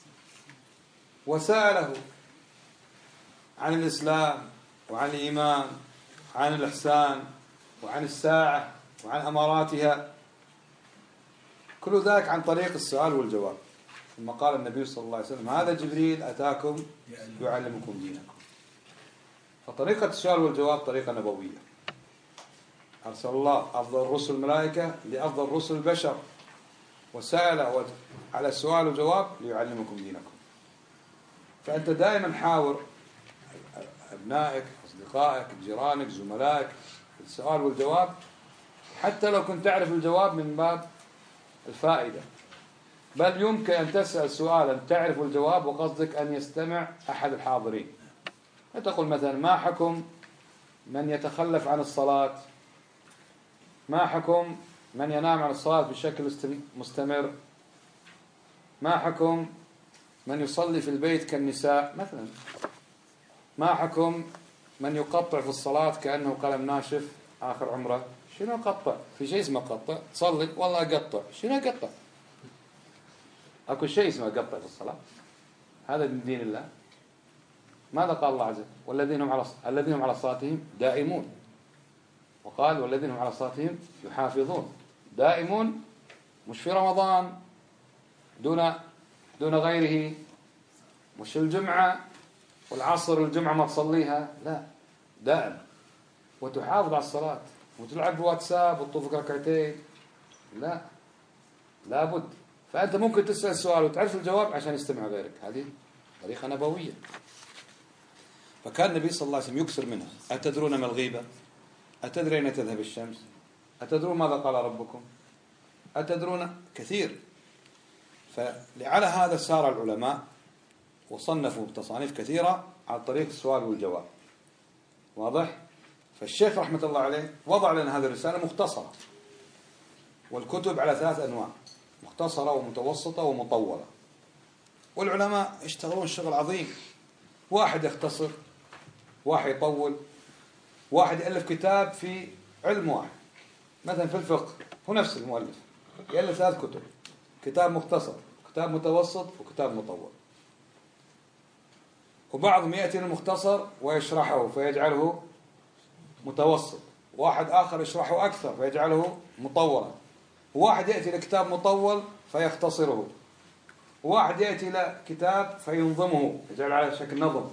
وسأله عن الإسلام وعن الإيمان وعن الإحسان وعن الساعة وعن أماراتها، كل ذلك عن طريق السؤال والجواب. ثم قال النبي صلى الله عليه وسلم: هذا جبريل أتاكم يعلمكم دينكم. فطريقة السؤال والجواب طريقة نبوية. أرسل الله أفضل رسل الملائكة لأفضل رسل البشر، وسأل على السؤال والجواب ليعلمكم دينكم. فأنت دائما حاور أبنائك، أصدقائك، جيرانك، زملائك السؤال والجواب، حتى لو كنت تعرف الجواب من باب الفائدة. بل يمكن أن تسأل سؤالا تعرف الجواب وقصدك أن يستمع أحد الحاضرين. تقول مثلا: ما حكم من يتخلف عن الصلاة؟ ما حكم من ينام عن الصلاة بشكل مستمر؟ ما حكم من يصلي في البيت كالنساء مثلا؟ ما حكم من يقطع في الصلاة كأنه قلم ناشف آخر عمره؟ شنو قطع؟ في شيء اسمه قطع؟ تصلي والله أقطع. شنو أقطع؟ أكو شيء اسمه أقطع في الصلاة؟ هذا من دين الله؟ ماذا قال الله عز وجل؟ الذين هم على صلاتهم دائمون. وقال: والذين هم على صلاتهم يحافظون. دائمون مش في رمضان دون غيره، مش الجمعة والعصر الجمعة ما تصليها، لا، دائم. وتحافظ على الصلاة، وتلعب بواتساب وتطوفك ركعتين، لا، لابد. فأنت ممكن تسأل السؤال وتعرف الجواب عشان يستمع غيرك. هذه طريقة نبوية. فكان النبي صلى الله عليه وسلم يكثر منها. أتدرون ما الغيبة؟ أتدرون أين تذهب الشمس؟ أتدرون ماذا قال ربكم؟ أتدرون؟ كثير. فلعلى هذا سار العلماء وصنفوا تصانيف كثيرة على طريق السؤال والجواب. واضح؟ فالشيخ رحمة الله عليه وضع لنا هذه الرسالة مختصرة، والكتب على 3 أنواع: مختصرة ومتوسطة ومطولة. والعلماء يشتغلون شغل عظيم، واحد يختصر، واحد يطول، واحد يألف كتاب في علم واحد. مثلا في الفقه هو نفس المؤلف يألف 3 كتب: كتاب مختصر، كتاب متوسط، وكتاب مطول. وبعضهم يأتي للمختصر ويشرحه فيجعله متوسط، واحد آخر يشرحه أكثر فيجعله مطولا، وواحد يأتي لكتاب مطول فيختصره، وواحد يأتي لكتاب فينظمه يجعل على شكل نظم.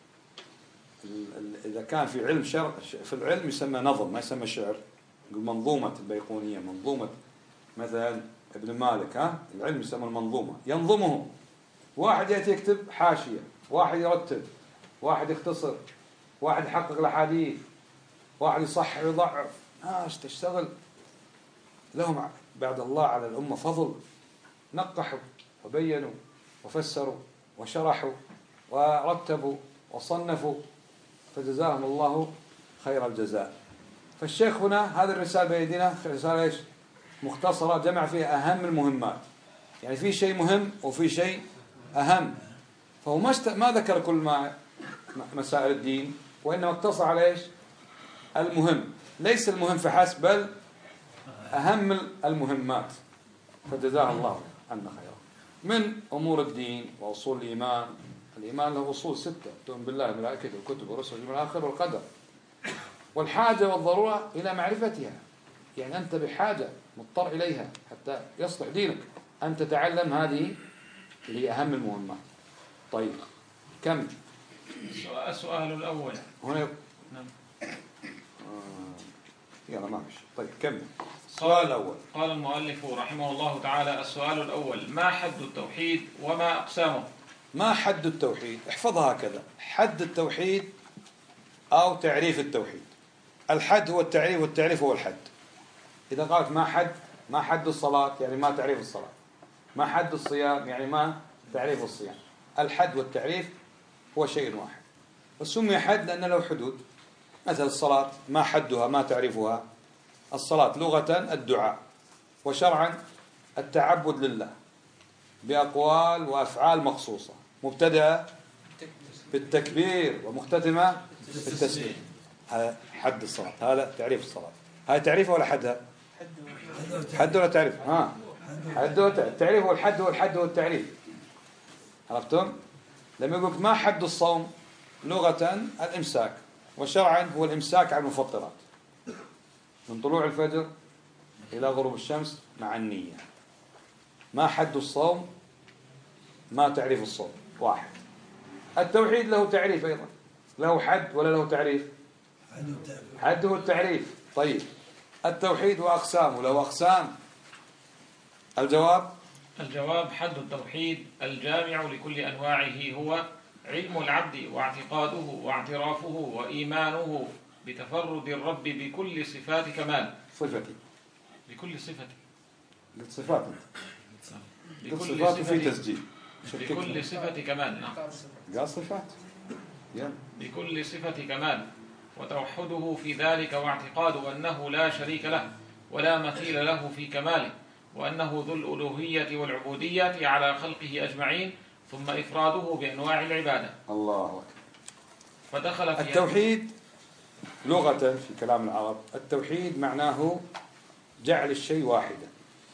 إذا كان في علم في العلم يسمى نظم، ما يسمى شعر. منظومة البيقونية، منظومة مثلا ابن مالك، العلم يسمى المنظومة، ينظمه. واحد يأتي يكتب حاشية، واحد يرتب، واحد يختصر، واحد يحقق الأحاديث، واحد يصحح ويضعف. ناس تشتغل لهم بعد الله على الأمة فضل، نقحوا وبينوا وفسروا وشرحوا ورتبوا وصنفوا، فجزاهم الله خير الجزاء. فالشيخ هنا هذه الرسالة بيدنا رسالة إيش؟ مختصرة، جمع فيها أهم المهمات. يعني في شيء مهم وفي شيء أهم، فهو ما ذكر كل مسائل الدين، وإنما اقتصر على إيش؟ المهم. ليس المهم فحسب، بل أهم المهمات، فجزاه الله عنا خيرا. من أمور الدين وأصول الإيمان. الإيمان له أصول 6: تؤمن بالله وملائكته وكتبه ورسله واليوم الآخر والقدر. والحاجة والضرورة إلى معرفتها، يعني أنت بحاجة مضطر إليها حتى يصلح دينك أن تتعلم هذه اللي هي أهم المهمات. طيب كم؟ السؤال الأول هنا نعم. يلا ما فيش. طيب كم؟ السؤال الأول. قال المؤلف رحمه الله تعالى: السؤال الأول: ما حد التوحيد وما أقسامه؟ ما حد التوحيد؟ احفظها هكذا: حد التوحيد أو تعريف التوحيد. الحد هو التعريف، والتعريف هو الحد. إذا قالت ما حد الصلاة، يعني ما تعريف الصلاة. ما حد الصيام، يعني ما تعريف الصيام. الحد والتعريف هو شيء واحد، وسمي حد لأن له حدود. مثل الصلاة ما حدها ما تعريفها؟ الصلاة لغة الدعاء، وشرعا التعبد لله بأقوال وأفعال مخصوصة، مبتدأة بالتكبير ومختتمة بالتسليم. هذا حد الصلاة، هذا تعريف الصلاة. هذا تعريفه ولا حدها؟ حد ولا تعريف؟ حد التعريف هو الحد، والحد هو التعريف. عرفتم؟ لما يقولك ما حد الصوم، لغة الإمساك، وشرعا هو الإمساك عن المفطرات من طلوع الفجر إلى غروب الشمس مع النية. ما حد الصوم، ما تعريف الصوم؟ واحد. التوحيد له تعريف أيضا، له حد ولا له تعريف؟ حده التعريف. طيب التوحيد وأقسامه له أقسام. الجواب: حد التوحيد الجامع لكل أنواعه هو علم العبد واعتقاده واعترافه وإيمانه بتفرد الرب بكل صفات كمال. بكل صفة. صفات. بكل صفات في تسجيل. بكل صفة كمال. نعم. قال صفات. بكل صفة كمال، وتوحده في ذلك واعتقاده أنه لا شريك له ولا مثيل له في كماله، وأنه ذو الألوهية والعبودية على خلقه أجمعين، ثم إفراده بأنواع العبادة. الله أكبر. فدخل في التوحيد لغة في كلام العرب، التوحيد معناه جعل الشيء واحدا.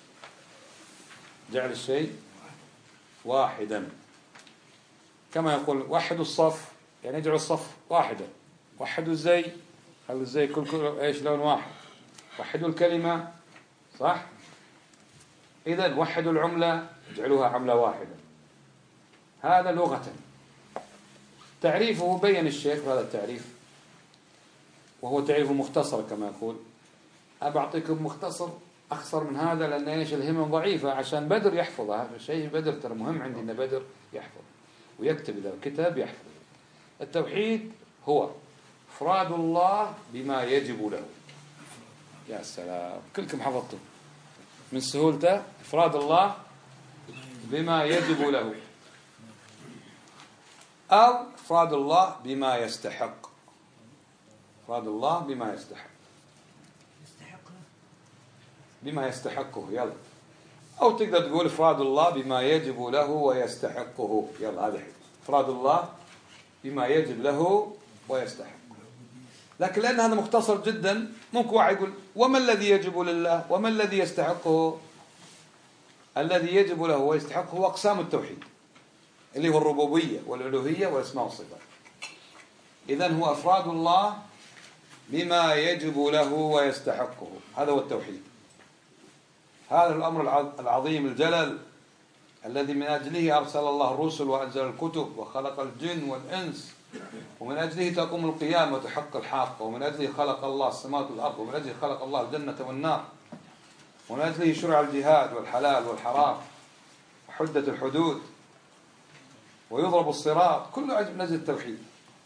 جعل الشيء واحدا، كما يقول وحدوا الصف، يعني اجعلوا الصف واحدا. وحدوا الزي، خلوا الزي كل ايش لون واحد. وحدوا الكلمة، صح؟ إذن وحدوا العملة، اجعلوها عملة واحدة. هذا لغة. تعريفه بين الشيخ هذا التعريف، وهو تعريف مختصر كما يقول. أبعطيكم مختصر أخصر من هذا، لأن إيش الهمم ضعيفة، عشان بدر يحفظ هذا الشيء. بدر ترى مهم عندي إن بدر يحفظ ويكتب، إذا كتاب يحفظ. التوحيد هو إفراد الله بما يجب له. يا سلام، كلكم حفظتم من سهولته. إفراد الله بما يجب له. أو إفراد الله بما يستحق. إفراد الله بما يستحق، بما يستحقه، يلا. أو تقدر تقول إفراد الله بما يجب له ويستحقه، يلا هذا حلو. إفراد الله بما يجب له ويستحقه. لكن لأن هذا مختصر جدا ممكن واحد يقول وما الذي يجب لله وما الذي يستحقه؟ الذي يجب له ويستحقه هو أقسام التوحيد اللي هو الربوبية والألوهية والأسماء والصفات. إذن هو إفراد الله بما يجب له ويستحقه، هذا هو التوحيد. هذا الأمر العظيم الجلل الذي من أجله أرسل الله الرسل وأنزل الكتب وخلق الجن والإنس، ومن أجله تقوم القيامة وتحق الحق، ومن أجله خلق الله السماوات والأرض، ومن أجله خلق الله الجنة والنار، ومن أجله شرع الجهاد والحلال والحرام وحدة الحدود ويضرب الصراط، كله من أجل التوحيد.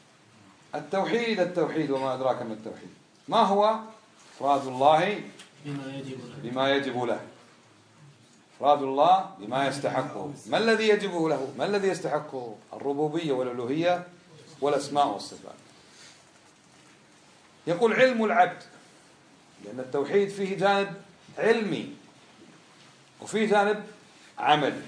التوحيد وما أدراك ما التوحيد. ما هو؟ إفراد الله بما يجب له، إفراد الله بما يستحقه. ما الذي يجب له؟ ما الذي يستحقه؟ الربوبية والألوهية والأسماء والصفات. يقول علم العبد، لأن التوحيد فيه جانب علمي وفيه جانب عملي.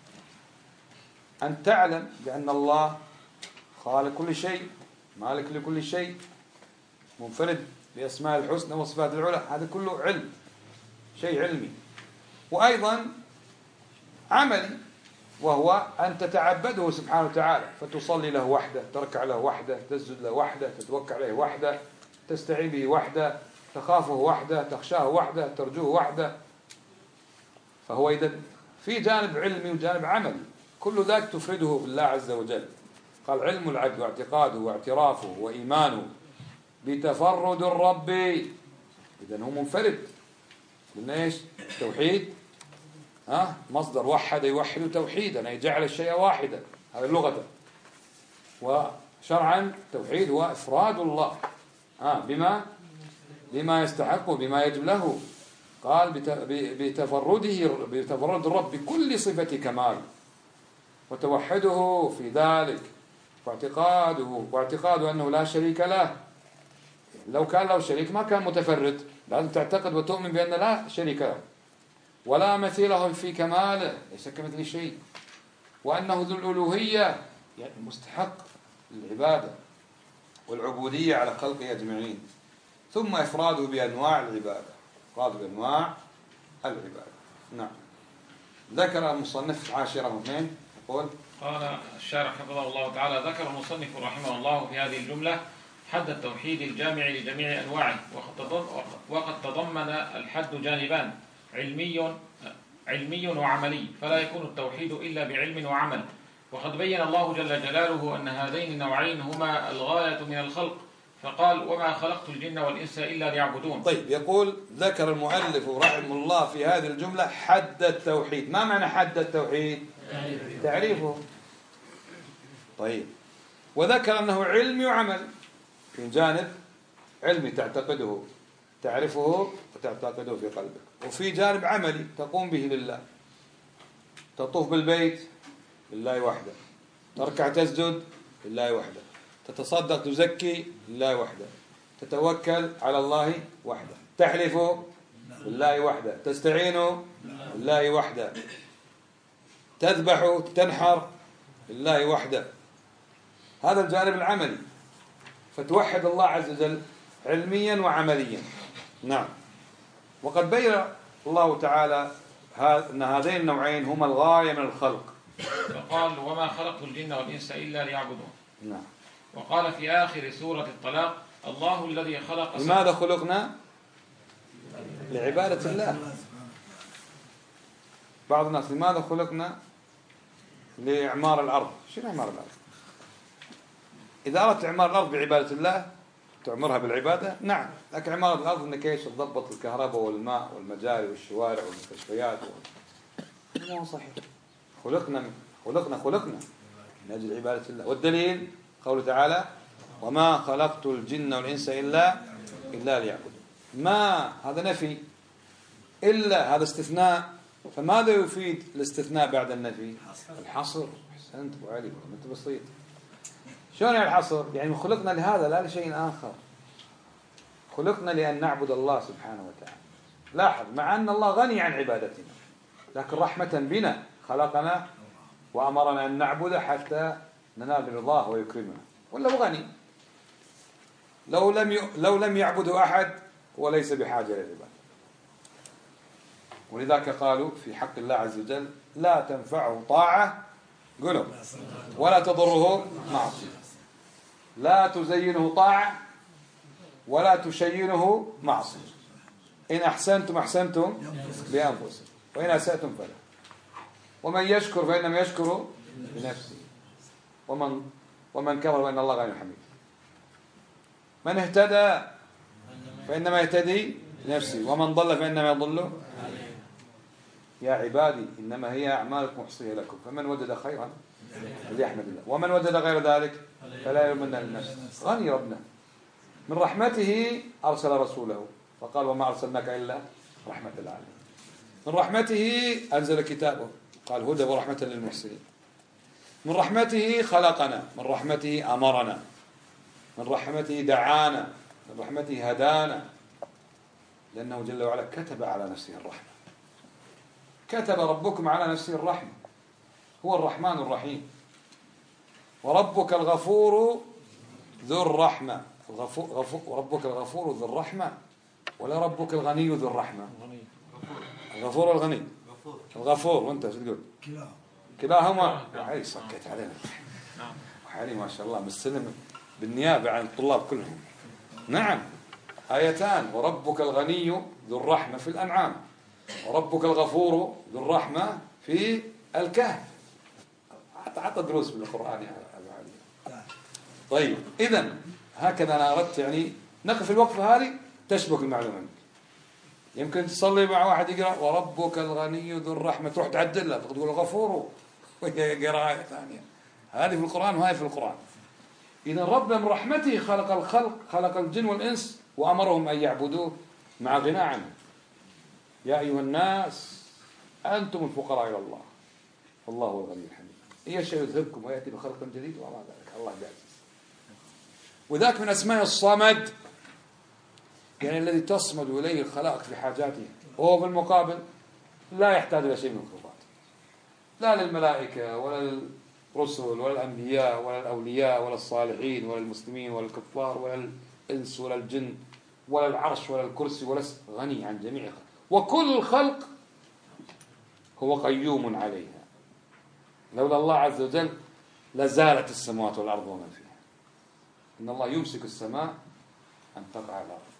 أن تعلم بأن الله خالق كل شيء، مالك لكل شيء، منفرد بأسماء الحسنى وصفات العلى، هذا كله علم، شيء علمي. وأيضا عملي، وهو أن تتعبده سبحانه وتعالى، فتصلي له وحده، تركع له وحده، تسجد له وحده، تتوكل عليه وحده، تستعين به وحده، تخافه وحده، تخشاه وحده، ترجوه وحده. فهو إذن في جانب علمي وجانب عملي، كل ذلك تفرده بالله عز وجل. قال علم العبد واعتقاده واعترافه وإيمانه بتفرد الرب، إذن هو منفرد. قلنا إيش؟ توحيد مصدر وحد يوحد توحيدا، أي جعل الشيء واحدا، هذا اللغة. وشرعا توحيد هو إفراد الله بما يستحقه، بما يجب له. قال بتفرد الرب بكل صفة كمال، وتوحده في ذلك، واعتقاده أنه لا شريك له. لو كان له شريك ما كان متفرد، لازم تعتقد وتؤمن بأن لا شريك له ولا مثيله في كماله، ليس كمثله شيء، وأنه ذو الألوهية، يعني مستحق العبادة والعبودية على خلقه أجمعين. ثم إفراده بأنواع العبادة، إفراده بأنواع العبادة. نعم. ذكر المصنف عاشرة اثنين، يقول قال الشارح حفظه الله تعالى: ذكر المصنف رحمه الله في هذه الجملة حد التوحيد الجامع لجميع أنواعه، وقد تضمن الحد جانبان، علمي وعملي، فلا يكون التوحيد إلا بعلم وعمل. وقد بين الله جل جلاله أن هذين النوعين هما الغاية من الخلق، فقال: وما خلقت الجن والإنس إلا ليعبدون. طيب، يقول ذكر المؤلف رحمه الله في هذه الجملة حد التوحيد. ما معنى حد التوحيد؟ تعريفه. طيب، وذكر أنه علمي وعمل، في جانب علمي تعتقده تعرفه وتعتقده في قلبك، وفي جانب عملي تقوم به لله. تطوف بالبيت لله وحده، تركع تسجد لله وحده، تتصدق تزكي لله وحده، تتوكل على الله وحده، تحلف لله وحده، تستعين لله وحده، تذبح تنحر لله وحده. هذا الجانب العملي، فتوحد الله عز وجل علميا وعمليا. نعم. وقد بين الله تعالى أن هذين النوعين هما الغاية من الخلق، فقال: وما خلقت الجن والإنس إلا ليعبدون. نعم. وقال في آخر سورة الطلاق: الله الذي خلق. لماذا خلقنا؟ لعبادة الله. بعض الناس: لماذا خلقنا؟ لإعمار الأرض. شنو إعمار الأرض؟ إذا أردت إعمار الأرض بعبادة الله تعمرها بالعبادة، نعم، لكن إعمار الأرض إنك إيش تضبط الكهرباء والماء والمجاري والشوارع والمستشفيات مو صحيح. خلقنا من أجل عبادة الله. والدليل قوله تعالى: وما خلقت الجن والإنس إلا ليعبدون. ما هذا نفي، إلا هذا استثناء. فماذا يفيد الاستثناء بعد النفي؟ الحصر. أحسنت أبو علي، أنت بسيط. شلون يعني الحصر؟ يعني خلقنا لهذا لا لشيء آخر. خلقنا لأن نعبد الله سبحانه وتعالى. لاحظ مع أن الله غني عن عبادتنا، لكن رحمة بنا خلقنا وأمرنا أن نعبد حتى ننال رضاه ويكرمنا. ولا هو غني؟ لو لم يعبده أحد وليس بحاجة للعبادة. ولذلك قالوا في حق الله عز وجل: لا تنفعه طاعة قلوا ولا تضره معصية. لا تزينه طاعة ولا تشينه معصية. إن أحسنتم أحسنتم لأنفسكم وإن أسأتم فلا. ومن يشكر فإنما يشكر لنفسه ومن كفر فإن الله غني حميد. من اهتدى فإنما يهتدي لنفسه ومن ضل فإنما يضل. يا عبادي إنما هي أعمالكم أحصيها لكم فمن وجد خيرا فليحمد الله ومن وجد غير ذلك فلا يلومن للنفس. غني ربنا من رحمته أرسل رسوله فقال: وما أرسلناك إلا رحمة العالمين. من رحمته أنزل كتابه قال: هدى ورحمة للمحسنين. من رحمته خلقنا، من رحمته أمرنا، من رحمته دعانا، من رحمته هدانا، لأنه جل وعلا كتب على نفسه الرحمة. كتب ربكم على نفسه الرحمة، هو الرحمن الرحيم. وربك الغفور ذو الرحمة. ربك الغفور ذو الرحمة ولا ربك الغني ذو الرحمة؟ الغفور والغني. الغفور. وانت شو تقول؟ كلاهما. هاي سكت علينا وحالي ما شاء الله مستلم بالنيابة عن الطلاب كلهم. نعم، آيتان: وربك الغني ذو الرحمة في الأنعام، وربك الغفور ذو الرحمة في الكهف. حتى دروس بالقرآن يا أبو علي. طيب، إذن هكذا أنا أردت يعني نقف الوقفة هذه تشبك المعلومة. يمكن تصلي مع واحد يقرأ وربك الغني ذو الرحمة تروح تعدلها تقول الغفور وهي قراءة ثانية. هذه في القرآن وهذه في القرآن. إذن ربنا من رحمته خلق الخلق، خلق الجن والإنس وأمرهم أن يعبدوه مع غنى عنه. يا أيها الناس أنتم الفقراء إلى الله والله هو الغني الحميد. أي شيء يذهبكم ويأتي بخلق جديد وما ذلك الله جاهز. وذاك من أسماء الصمد، يعني الذي تصمد إليه الخلائق في حاجاته، وهو في المقابل لا يحتاج إلى شيء من الخلقات، لا للملائكة ولا للرسل ولا الأنبياء ولا الأولياء ولا الصالحين ولا المسلمين ولا الكفار ولا الإنس ولا الجن ولا العرش ولا الكرسي ولا غني عن جميع الخلق. وكل الخلق هو قيوم عليها. لولا الله عز وجل لزالت السماوات والأرض ومن فيها. إن الله يمسك السماء أن تقع على الأرض.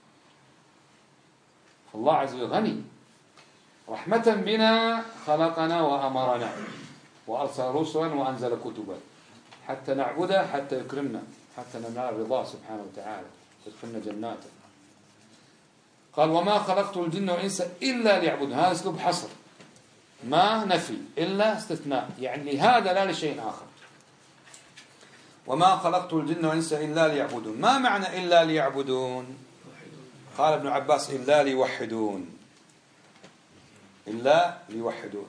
فالله عز وجل غني رحمة بنا خلقنا وأمرنا وأرسل رسلا وأنزل كتبا حتى نعبده حتى يكرمنا حتى ننال رضاه سبحانه وتعالى يدخلنا جناته. قال: وما خلقت الجن والإنس إلا ليعبدون. هذا أسلوب حصر، ما نفي إلا استثناء، يعني لهذا لا لشيء آخر. وما خلقت الجن والإنس إلا ليعبدون. ما معنى إلا ليعبدون؟ قال ابن عباس: إلا ليوحدون. إلا ليوحدون.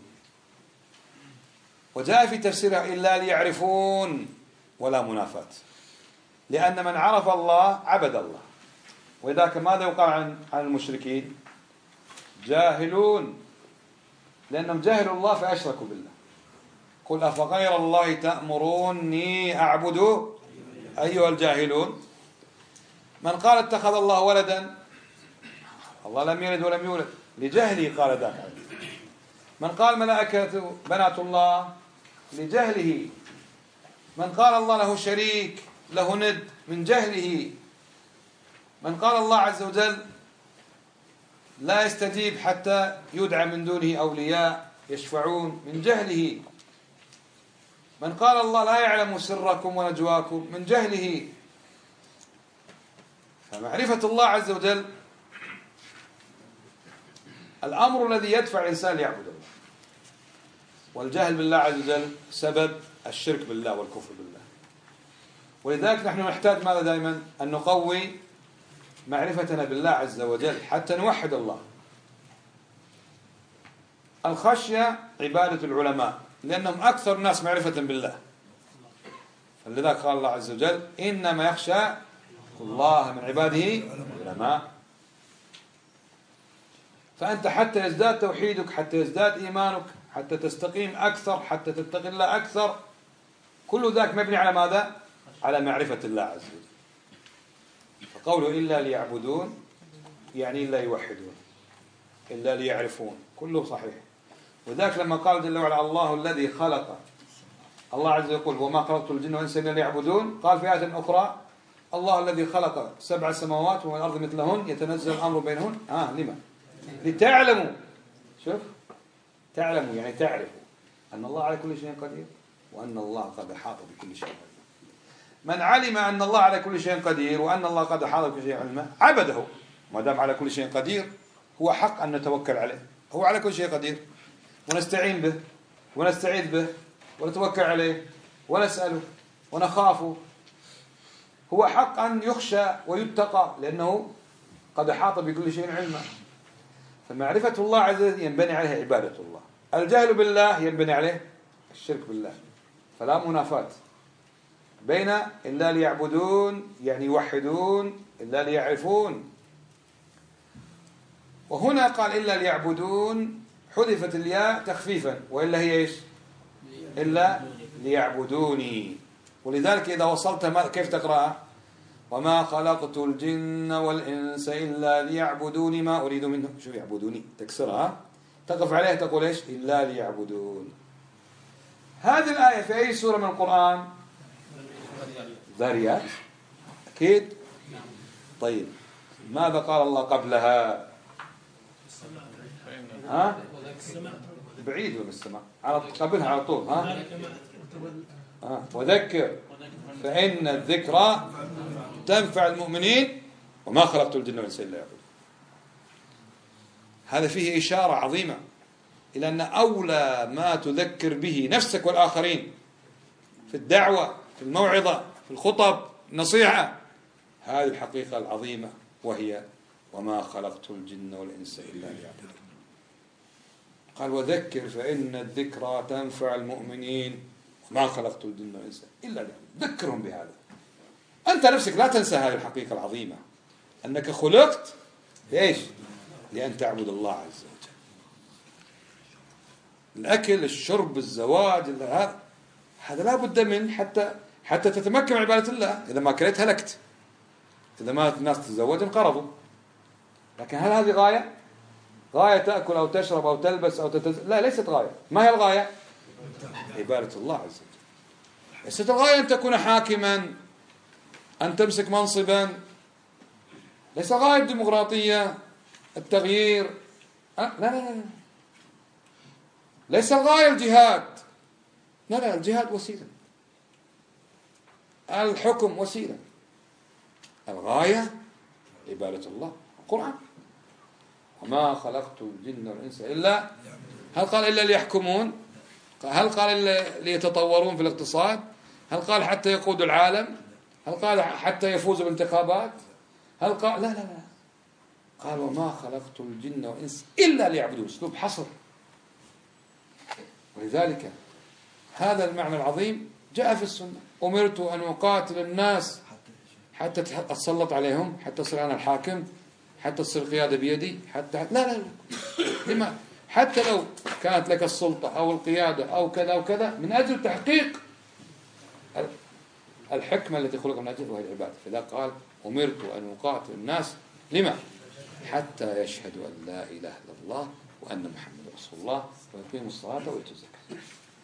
وجاء في تفسيرها إلا ليعرفون، ولا منافاة، لأن من عرف الله عبد الله. وذاك ماذا يقال عن المشركين؟ جاهلون، لأنهم جاهلوا الله فأشركوا بالله. قل أفغير الله تأمروني أعبد أيها الجاهلون. من قال اتخذ الله ولدا، الله لم يلد ولم يولد، لجهله قال ذاك. من قال ملائكة بنات الله، لجهله. من قال الله له شريك له ند، من جهله. من قال الله عز وجل لا يستجيب حتى يدعى من دونه أولياء يشفعون، من جهله. من قال الله لا يعلم سركم ونجواكم، من جهله. فمعرفة الله عز وجل الأمر الذي يدفع الإنسان ليعبد الله، والجهل بالله عز وجل سبب الشرك بالله والكفر بالله. ولذلك نحن نحتاج ماذا دائما؟ أن نقوي معرفتنا بالله عز وجل حتى نوحد الله. الخشية عبادة العلماء، لأنهم أكثر الناس معرفة بالله، فلذلك قال الله عز وجل إنما يخشى الله من عباده العلماء. فأنت حتى يزداد توحيدك، حتى يزداد إيمانك، حتى تستقيم أكثر، حتى تتقي الله أكثر، كل ذاك مبني على ماذا؟ على معرفة الله عز وجل. فقوله إلا ليعبدون يعني إلا يوحدون، إلا ليعرفون، كله صحيح. وذاك لما قال جل وعلا الله الذي خلق، الله عز وجل يقول وما خلقت الجن والإنس إلا ليعبدون، قال في آية أخرى الله الذي خلق 7 سماوات ومن الأرض مثلهن يتنزل الأمر بينهن. لما؟ لتعلموا، شوف، تعلموا يعني تعرفوا أن الله على كل شيء قدير وأن الله قد أحاط بكل شيء علما. من علم أن الله على كل شيء قدير وأن الله قد أحاط بكل شيء علما عبده. ما دام على كل شيء قدير هو حق أن نتوكل عليه، هو على كل شيء قدير، ونستعين به ونستعيذ به ونتوكل عليه ونسأله ونخافه. هو حق أن يخشى ويتقى لأنه قد أحاط بكل شيء علما. فمعرفة الله عز وجل ينبني عليها عبادة الله. الجهل بالله ينبني عليه الشرك بالله. فلا منافاة بين إلا ليعبدون يعني يوحدون، إلا ليعرفون. وهنا قال إلا ليعبدون حذفت الياء تخفيفا، وإلا هي إيش؟ إلا ليعبدوني. ولذلك إذا وصلتها كيف تقرأها؟ وما خلقت الجن والإنس إلا ليعبدوني ما أريد منهم. شو يعبدوني؟ تكسرها تقف عليها تقول إيش؟ إلا ليعبدون. هذه الآية في أي سورة من القرآن؟ ذاريات أكيد. طيب ماذا قال الله قبلها؟ بعيد من السماء قبلها على طول. وذكر فإن الذكرى تنفع المؤمنين وما خلقت الجن والإنس إلا ليعبدون. هذا فيه إشارة عظيمة إلى أن أولى ما تذكر به نفسك والآخرين في الدعوة، في الموعظة، في الخطب، النصيحة، هذه الحقيقة العظيمة، وهي وما خلقت الجن والإنس إلا ليعبدون. قال وذكر فإن الذكرى تنفع المؤمنين وما خلقت الجن والإنس إلا ليعبدون. ذكرهم بهذا. أنت نفسك لا تنسى هذه الحقيقة العظيمة، أنك خلقت ليش؟ لأن تعبد الله عز وجل. الأكل، الشرب، الزواج، هذا لا بد من حتى تتمكن من عبادة الله. إذا ما كلت هلكت، إذا ما الناس تتزوج انقرضوا. لكن هل هذه غاية؟ غاية تأكل أو تشرب أو تلبس أو لا، ليست غاية. ما هي الغاية؟ عبادة الله عز وجل. ليست الغاية أن تكون حاكما، أن تمسك منصبا. ليس غاية الديمقراطية، التغيير. لا لا لا. ليس الغاية الجهاد. لا، الجهاد وسيلة، الحكم وسيلة. الغاية عبادة الله. القرآن وما خلقت الجن والإنس إلا، هل قال إلا ليحكمون؟ هل قال إلا ليتطورون في الاقتصاد؟ هل قال حتى يقودوا العالم؟ هل قال حتى يفوزوا بالانتخابات؟ هل قال لا قال وما خلقت الجن والإنس إلا ليعبدون. أسلوب حصر. ولذلك هذا المعنى العظيم جاء في السنة. أمرت أن أقاتل الناس حتى أتسلط عليهم، حتى أصير أنا الحاكم، حتى تصير قيادة بيدي، حتى لا. لما؟ حتى لو كانت لك السلطة أو القيادة أو كذا وكذا من أجل تحقيق الحكمة التي خلق من أجل وهي العبادة. فذا قال أمرت أن أقاتل الناس لما؟ حتى يشهدوا أن لا إله إلا الله وأن محمد رسول الله ويقيموا الصلاة ويؤتوا الزكاة.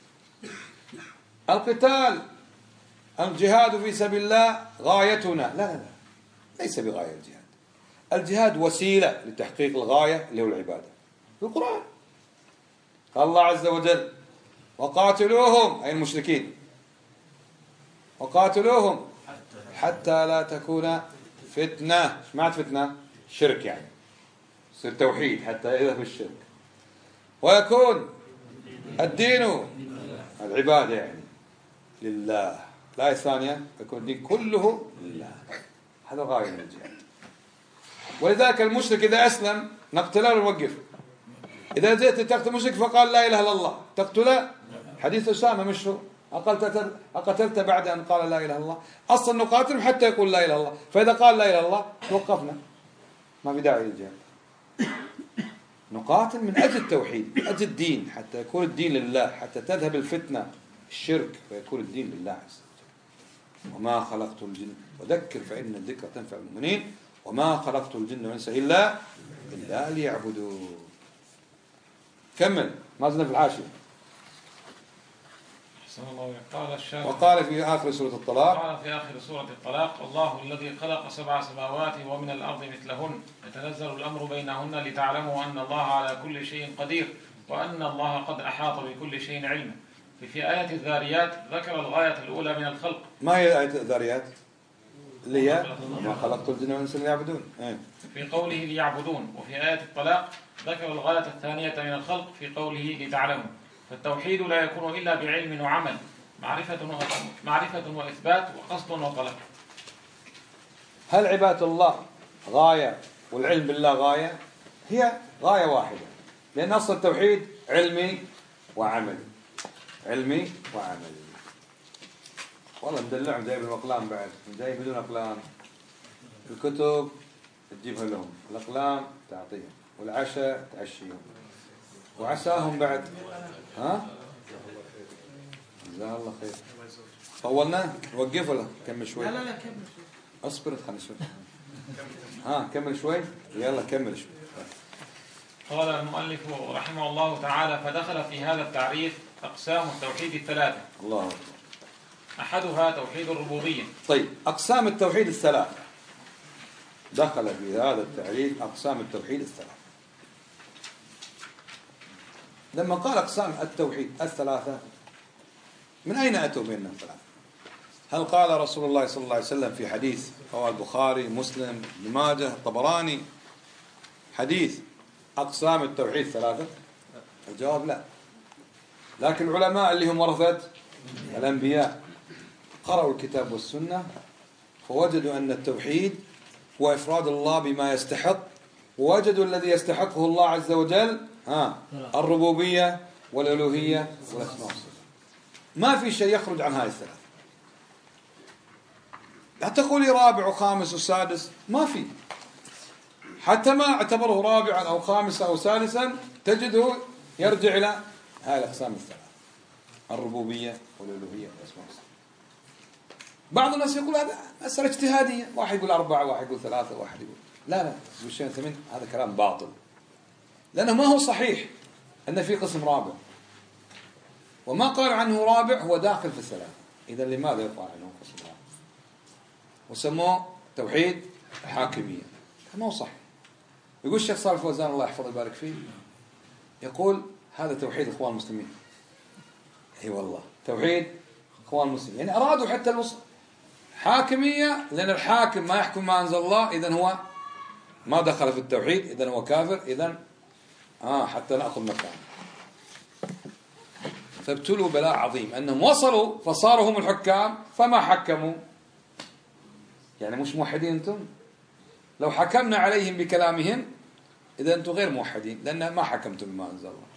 القتال، الجهاد في سبيل الله غايتنا. لا ليس بغاية الجهاد. الجهاد وسيلة لتحقيق الغاية اللي هو العبادة. في القرآن قال الله عز وجل وقاتلوهم أي المشركين، وقاتلوهم حتى لا تكون فتنة. ايش معنى فتنة؟ شرك، يعني يصير توحيد حتى يذهب الشرك ويكون الدين العبادة يعني لله. الآية الثانية يكون الدين كله لله. هذا غاية من الجهاد. ولذلك المشرك إذا أسلم نقتله ونوقفه. إذا جئت تقتل مشرك فقال لا إله إلا الله تقتله، حديث أسامة مشهور أقتلت بعد أن قال لا إله إلا الله؟ أصلا نقاتل حتى يقول لا إله إلا الله، فإذا قال لا إله إلا الله توقفنا، ما في داعي للجهاد. نقاتل من أجل التوحيد، من أجل الدين، حتى يكون الدين لله، حتى تذهب الفتنة الشرك ويكون الدين لله عز وجل. وما خلقت الجن، وذكر فإن الذكر تنفع المؤمنين، وما خلقت الجن والإنس إلا ليعبدون. كمل، ما زلنا في الحاشية. وقال في آخر سورة الطلاق، قال في آخر سورة الطلاق: الله الذي خلق 7 سماوات ومن الأرض مثلهن يتنزل الأمر بينهن لتعلموا أن الله على كل شيء قدير وأن الله قد أحاط بكل شيء علما. في آية الذاريات ذكر الغاية الأولى من الخلق. ما هي آية الذاريات؟ اللي هي ما خلقت الجن والإنس ليعبدون. في قوله ليعبدون. وفي آية الطلاق ذكر الغاية الثانية من الخلق في قوله لتعلموا. فالتوحيد لا يكون إلا بعلم وعمل، معرفة وإثبات وقصد وطلب. هل عبادة الله غاية والعلم بالله غاية؟ هي غاية واحدة، لأن أصل التوحيد علمي وعملي. علمي وعملي. والله مدلعهم جايب الأقلام بعد، جايب بدون أقلام. الكتب تجيبها لهم، الأقلام تعطيهم، والعشاء تعشيهم، وعساهم بعد. ها؟ جزاه الله خير. طولنا نوقف ولا كمل شوي؟ لا كمل شوي. اصبر خلينا شوي. كمل شوي. يلا كمل شوي. قال المؤلف رحمه الله تعالى: فدخل في هذا التعريف أقسام التوحيد 3. الله أكبر. أحدها توحيد الربوبية. طيب، أقسام التوحيد 3. دخل في هذا التعريف أقسام التوحيد 3. لما قال أقسام التوحيد 3، من أين أتوا بيننا 3؟ هل قال رسول الله صلى الله عليه وسلم في حديث رواه البخاري، مسلم، ابن ماجه، الطبراني، حديث أقسام التوحيد 3؟ الجواب لا. لكن العلماء اللي هم ورثة الأنبياء قرأوا الكتاب والسنة فوجدوا أن التوحيد هو إفراد الله بما يستحق، ووجدوا الذي يستحقه الله عز وجل الربوبية والألوهية والأسماء والصفات. ما في شيء يخرج عن هذه الثلاث. لا تقولي رابع وخامس وسادس، ما في. حتى ما اعتبره رابعا أو خامسا أو سادسا تجده يرجع إلى هذه الأقسام الثلاث: الربوبية والألوهية والأسماء والصفات. بعض الناس يقول هذا مسألة اجتهادية، واحد يقول 4، واحد يقول 3، واحد يقول لا هذا كلام باطل، لأنه ما هو صحيح أن في قسم رابع، وما قال عنه رابع هو داخل في الثلاثة. إذا لماذا يقال عنه قسم رابع؟ وسموه توحيد الحاكمية. ما هو صح. يقول الشيخ صالح الفوزان الله يحفظه ويبارك فيه، يقول هذا توحيد إخوان المسلمين. أي والله توحيد إخوان المسلمين، يعني أرادوا حتى الوصف حاكمية، لأن الحاكم ما يحكم ما أنزل الله، إذن هو ما دخل في التوحيد، إذن هو كافر، إذن حتى نأخذ مكانه. فابتلوا بلاء عظيم أنهم وصلوا فصاروا هم الحكام فما حكموا. يعني مش موحدين أنتم؟ لو حكمنا عليهم بكلامهم إذا أنتم غير موحدين، لأن ما حكمتم بما أنزل الله.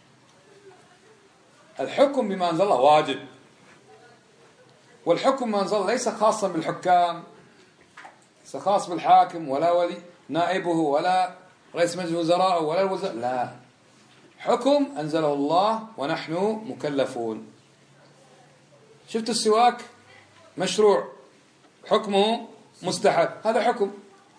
الحكم بما أنزل الله واجب، والحكم بما أنزل الله ليس خاصا بالحكام، ليس خاص بالحاكم ولا ولي نائبه ولا رئيس مجلس وزراء ولا الوزراء، لا، حكم أنزله الله ونحن مكلفون. شفت السواك مشروع، حكمه مستحب، هذا حكم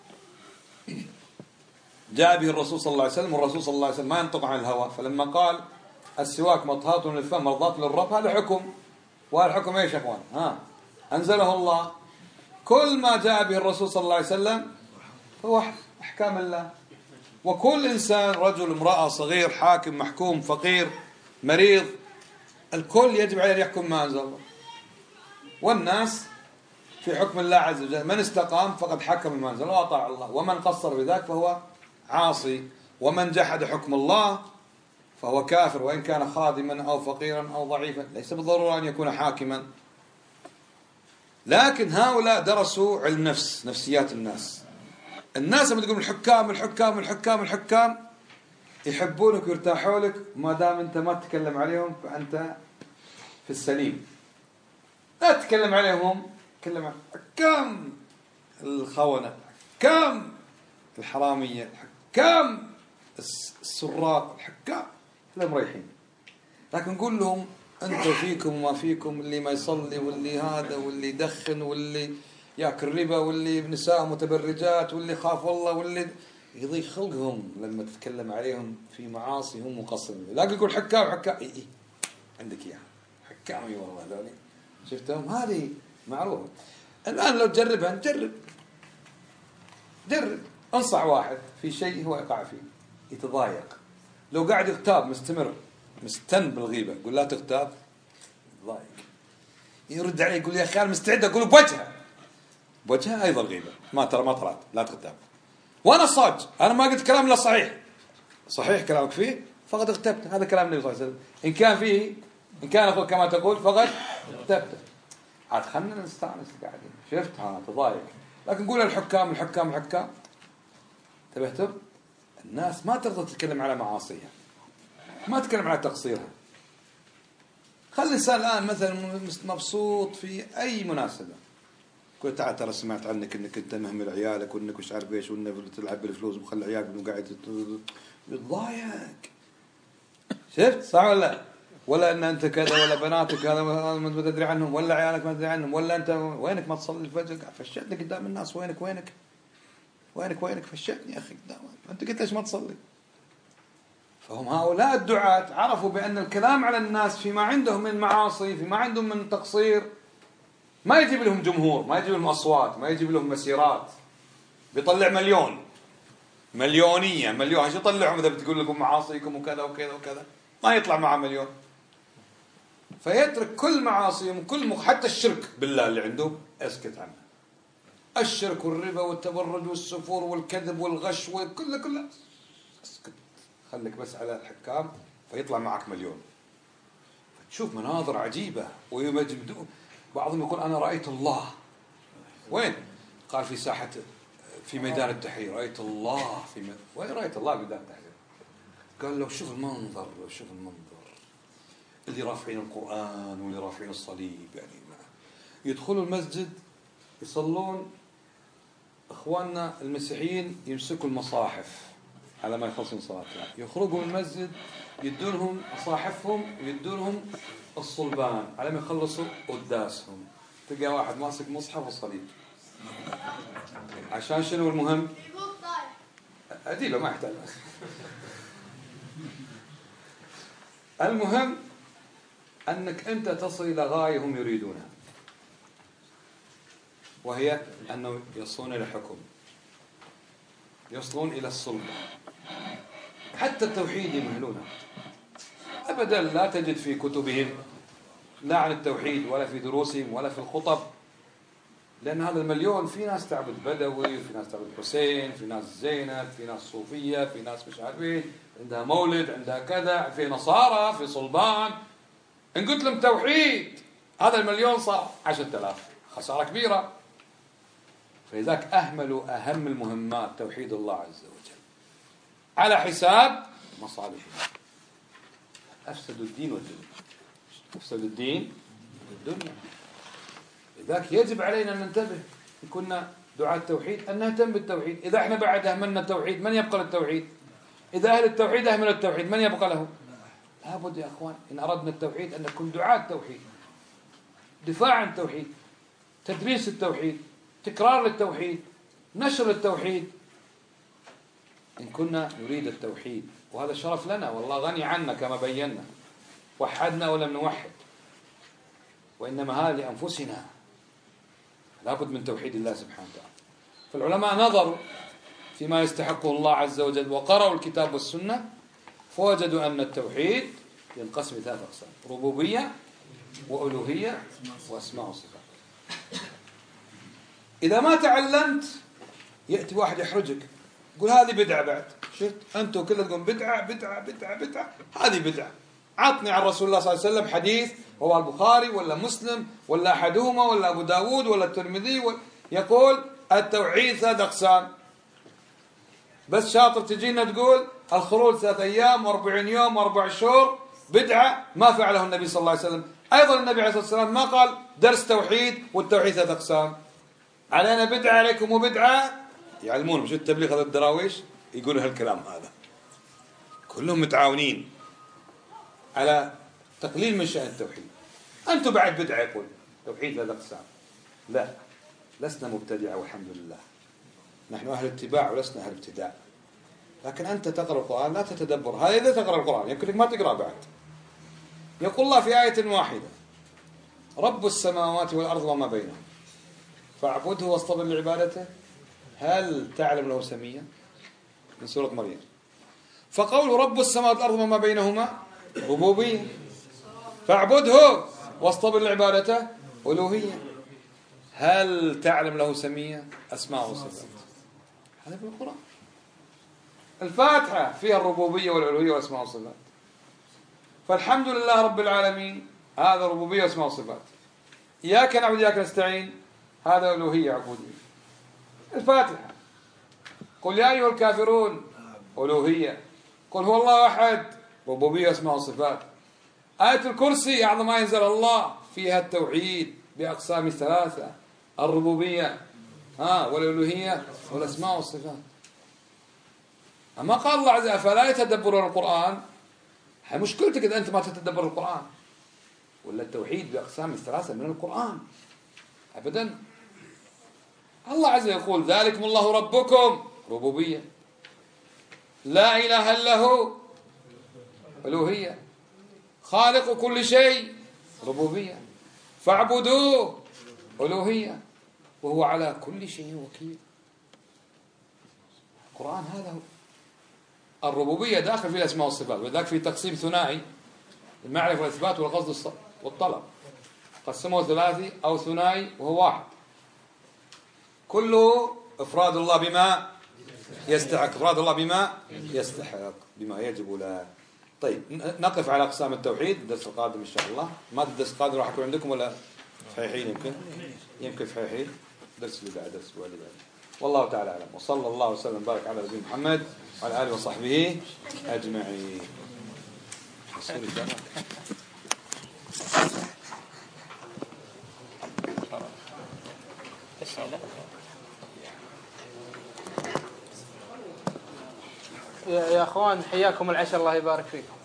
جاء به الرسول صلى الله عليه وسلم، والرسول صلى الله عليه وسلم ما ينطق عن الهوى، فلما قال السواك مطهاة للفم مرضاة للرب، هذا حكم. وهذا الحكم ايش يا اخوان؟ أنزله الله. كل ما جاء به الرسول صلى الله عليه وسلم هو أحكام الله. وكل إنسان، رجل، امرأة، صغير، حاكم، محكوم، فقير، مريض، الكل يجب عليه أن يحكم ما أنزل الله. والناس في حكم الله عز وجل، من استقام فقد حكم ما أنزل الله وأطاع الله، ومن قصر بذلك فهو عاصي، ومن جحد حكم الله فهو كافر، وإن كان خادما أو فقيرا أو ضعيفا، ليس بالضرورة أن يكون حاكما. لكن هؤلاء درسوا علم نفس، نفسيات الناس. الناس لما تقول الحكام الحكام الحكام الحكام يحبونك ويرتاحوا لك، ما دام أنت ما تتكلم عليهم فأنت في السليم. لا تتكلم عليهم، تكلم عن حكام الخونة، حكام الحرامية، حكام السراق، الحكام اللي مريحين. لكن قول لهم أنتم فيكم وما فيكم، اللي ما يصلي واللي هذا واللي يدخن واللي ياكل ربا واللي نساء متبرجات واللي خاف الله واللي يضيق خلقهم لما تتكلم عليهم في معاصي هم مقصرين. لكن يقول حكام حكام، إيه عندك إياها حكامي والله ذولي شفتهم، هذه معروفة. الآن لو تجربها، نجرب، جرب، انصح واحد في شيء هو يقع فيه يتضايق، لو قاعد يغتاب مستمر مستن بالغيبة، قول لا تغتاب، ضايق، يرد عليه يقول يا أخي أنا مستعد أقول بوجهها، بوجهها أيضا غيبة، ما طلعت لا تغتاب. وأنا صاج، أنا ما قلت كلام لا صحيح، صحيح كلامك فيه فقد اغتبت، هذا كلام النبي صلى الله عليه وسلم، إن كان فيه، إن كان أقول كما تقول فقد اغتبت. عاد خلنا نستانس قاعدين، شفتها تضايق. لكن نقول الحكام الحكام الحكام، انتبهتم؟ الناس ما ترضى تتكلم على معاصيها، ما تتكلم على تقصيرها. خلي الإنسان الآن مثلا مبسوط في أي مناسبة، قلت تعال ترى سمعت عنك انك انت مهمل عيالك وانك مش عارف ايش وانك تلعب بالفلوس ومخلي عيالك انه قاعد يتضايق. شفت صح ولا لا؟ ولا ان انت كذا ولا بناتك هذا ما تدري عنهم ولا عيالك ما تدري عنهم ولا انت وينك ما تصلي الفجر، فشتني قدام الناس، وينك فشتني يا اخي قدامك، انت قلت ليش ما تصلي؟ فهم هؤلاء الدعاة عرفوا بأن الكلام على الناس فيما عندهم من معاصي، فيما عندهم من تقصير، ما يجيب لهم جمهور، ما يجيب لهم أصوات، ما يجيب لهم مسيرات، بيطلع مليونية ايش يطلعهم إذا بتقول لكم معاصيكم وكذا وكذا وكذا، ما يطلع معه مليون. فيترك كل معاصيهم وكل حتى الشرك بالله اللي عنده اسكت عنه، الشرك والربا والتبرج والسفور والكذب والغش كله اسكت، خليك بس على الحكام فيطلع معك مليون. فتشوف مناظر عجيبة ويمجدون. بعضهم يقول أنا رأيت الله. وين؟ قال في ساحة، في ميدان التحرير رأيت الله وين رأيت الله ميدان التحرير؟ قال لو شوف المنظر اللي رافعين القرآن واللي رافعين الصليب، يعني يدخلوا المسجد يصلون، إخواننا المسيحيين يمسكوا المصاحف على ما يخلصون صلاتهم، يخرجوا من المسجد يدونهم مصاحفهم ويدونهم الصلبان على ما يخلصوا قداسهم، تلقى واحد ماسك مصحف وصليب. عشان شنو المهم؟ أديبه ما يحتاج. المهم أنك أنت تصل إلى غاية هم يريدونها، وهي أنه يصلون إلى حكم، يصلون إلى السلطة. حتى التوحيد يمهلونه أبدا، لا تجد في كتبهم لا عن التوحيد ولا في دروسهم ولا في الخطب، لأن هذا المليون في ناس تعبد بدوي، في ناس تعبد حسين، في ناس زينب، في ناس صوفية، في ناس مش عارفين عندها مولد، عندها كذا، في نصارى، في صلبان. إن قلت لهم توحيد هذا المليون صار 10,000، خسارة كبيرة. فلذلك أهملوا أهم المهمات توحيد الله عز وجل على حساب مصالحهم، أفسدوا الدين والدنيا، أفسدوا الدين والدنيا. لذلك يجب علينا أن ننتبه، إن كنا دعاة التوحيد أن نهتم بالتوحيد. إذا إحنا بعد أهملنا التوحيد من يبقى للتوحيد؟ إذا أهل التوحيد أهملوا التوحيد من يبقى له؟ لابد يا أخوان إن أردنا التوحيد أن نكون دعاة التوحيد، دفاع عن التوحيد، تدريس التوحيد، تكرار للتوحيد، نشر التوحيد، إن كنا نريد التوحيد. وهذا شرف لنا والله غني عنا كما بينا، وحدنا ولم نوحد، وإنما هذا لأنفسنا، لابد من توحيد الله سبحانه وتعالى. فالعلماء نظروا فيما يستحقه الله عز وجل وقرأوا الكتاب والسنة، فوجدوا أن التوحيد ينقسم إلى 3 أقسام: ربوبية وألوهية وأسماء وصفات. إذا ما تعلمت يأتي واحد يحرجك يقول هذه بدعة، بعد شفت أنتوا كلها تقولون بدعة بدعة بدعة بدعة، هذه بدعة. عطني عن رسول الله صلى الله عليه وسلم حديث، هو البخاري ولا مسلم ولا أحدهما ولا أبو داود ولا الترمذي يقول التوحيد 3 أقسام. بس شاطر تجينا تقول الخروج 3 أيام و40 يوم و4 شهور بدعة ما فعله النبي صلى الله عليه وسلم. أيضا النبي عليه الصلاة والسلام ما قال درس توحيد والتوحيد 3 أقسام، علينا بدعة عليكم وبدعة، يعلمون مش التبليغ هذا الدراويش يقولوا هالكلام هذا، كلهم متعاونين على تقليل من شأن التوحيد. أنتم بعد بدعة يقول توحيد 3 أقسام. لا، لسنا مبتدعة والحمد لله، نحن أهل اتباع ولسنا أهل ابتداع. لكن أنت تقرأ القرآن لا تتدبر، هذا إذا تقرأ القرآن يمكنك ما تقرأ بعد. يقول الله في آية واحدة رب السماوات والأرض وما بينهم فاعبده واصطبر لعبادته هل تعلم له سميا، من سورة مريم. فقول رب السماوات والأرض وما بينهما ربوبية، فاعبده واصطبر لعبادته ألوهية، هل تعلم له سميا أسماء وصفات. هذا في القرآن. الفاتحة فيها الربوبية والألوهية والأسماء والصفات. فالحمد لله رب العالمين هذا ربوبية وأسماء وصفات. إياك نعبد إياك نستعين هذا ألوهية عبودية. الفاتحة قل يا أيها الكافرون ألوهية، قل هو الله أحد ربوبية وأسماء وصفات. آية الكرسي أعظم ما ينزل الله فيها التوحيد بأقسام 3، الربوبية والألوهية والأسماء والصفات. أما قال الله عز وجل فلا يتدبرون القرآن، هي مشكلتك إذا أنت ما تتدبر القرآن، ولا التوحيد بأقسام 3 من القرآن أبدا. الله عز وجل يقول ذلكم الله ربكم ربوبية، لا إله إلا هو ألوهية، خالق كل شيء ربوبية، فاعبدوه ألوهية، وهو على كل شيء وكيل. القرآن هذا هو الربوبية، داخل في الأسماء والصفات، وذلك في تقسيم ثنائي المعرفة والإثبات والقصد والطلب، قسمه ثلاثي أو ثنائي وهو واحد، كله إفراد الله بما يستحق، إفراد الله بما يستحق بما يجب له. طيب نقف على أقسام التوحيد الدرس القادم إن شاء الله. ما الدرس القادم راح يكون عندكم ولا في حين؟ يمكن في حين درس اللي بعد الأسبوع اللي بعد. والله تعالى أعلم، وصلى الله وسلم وبارك على نبينا محمد وعلى آله وصحبه أجمعين. يا أخوان حياكم العشاء، الله يبارك فيكم.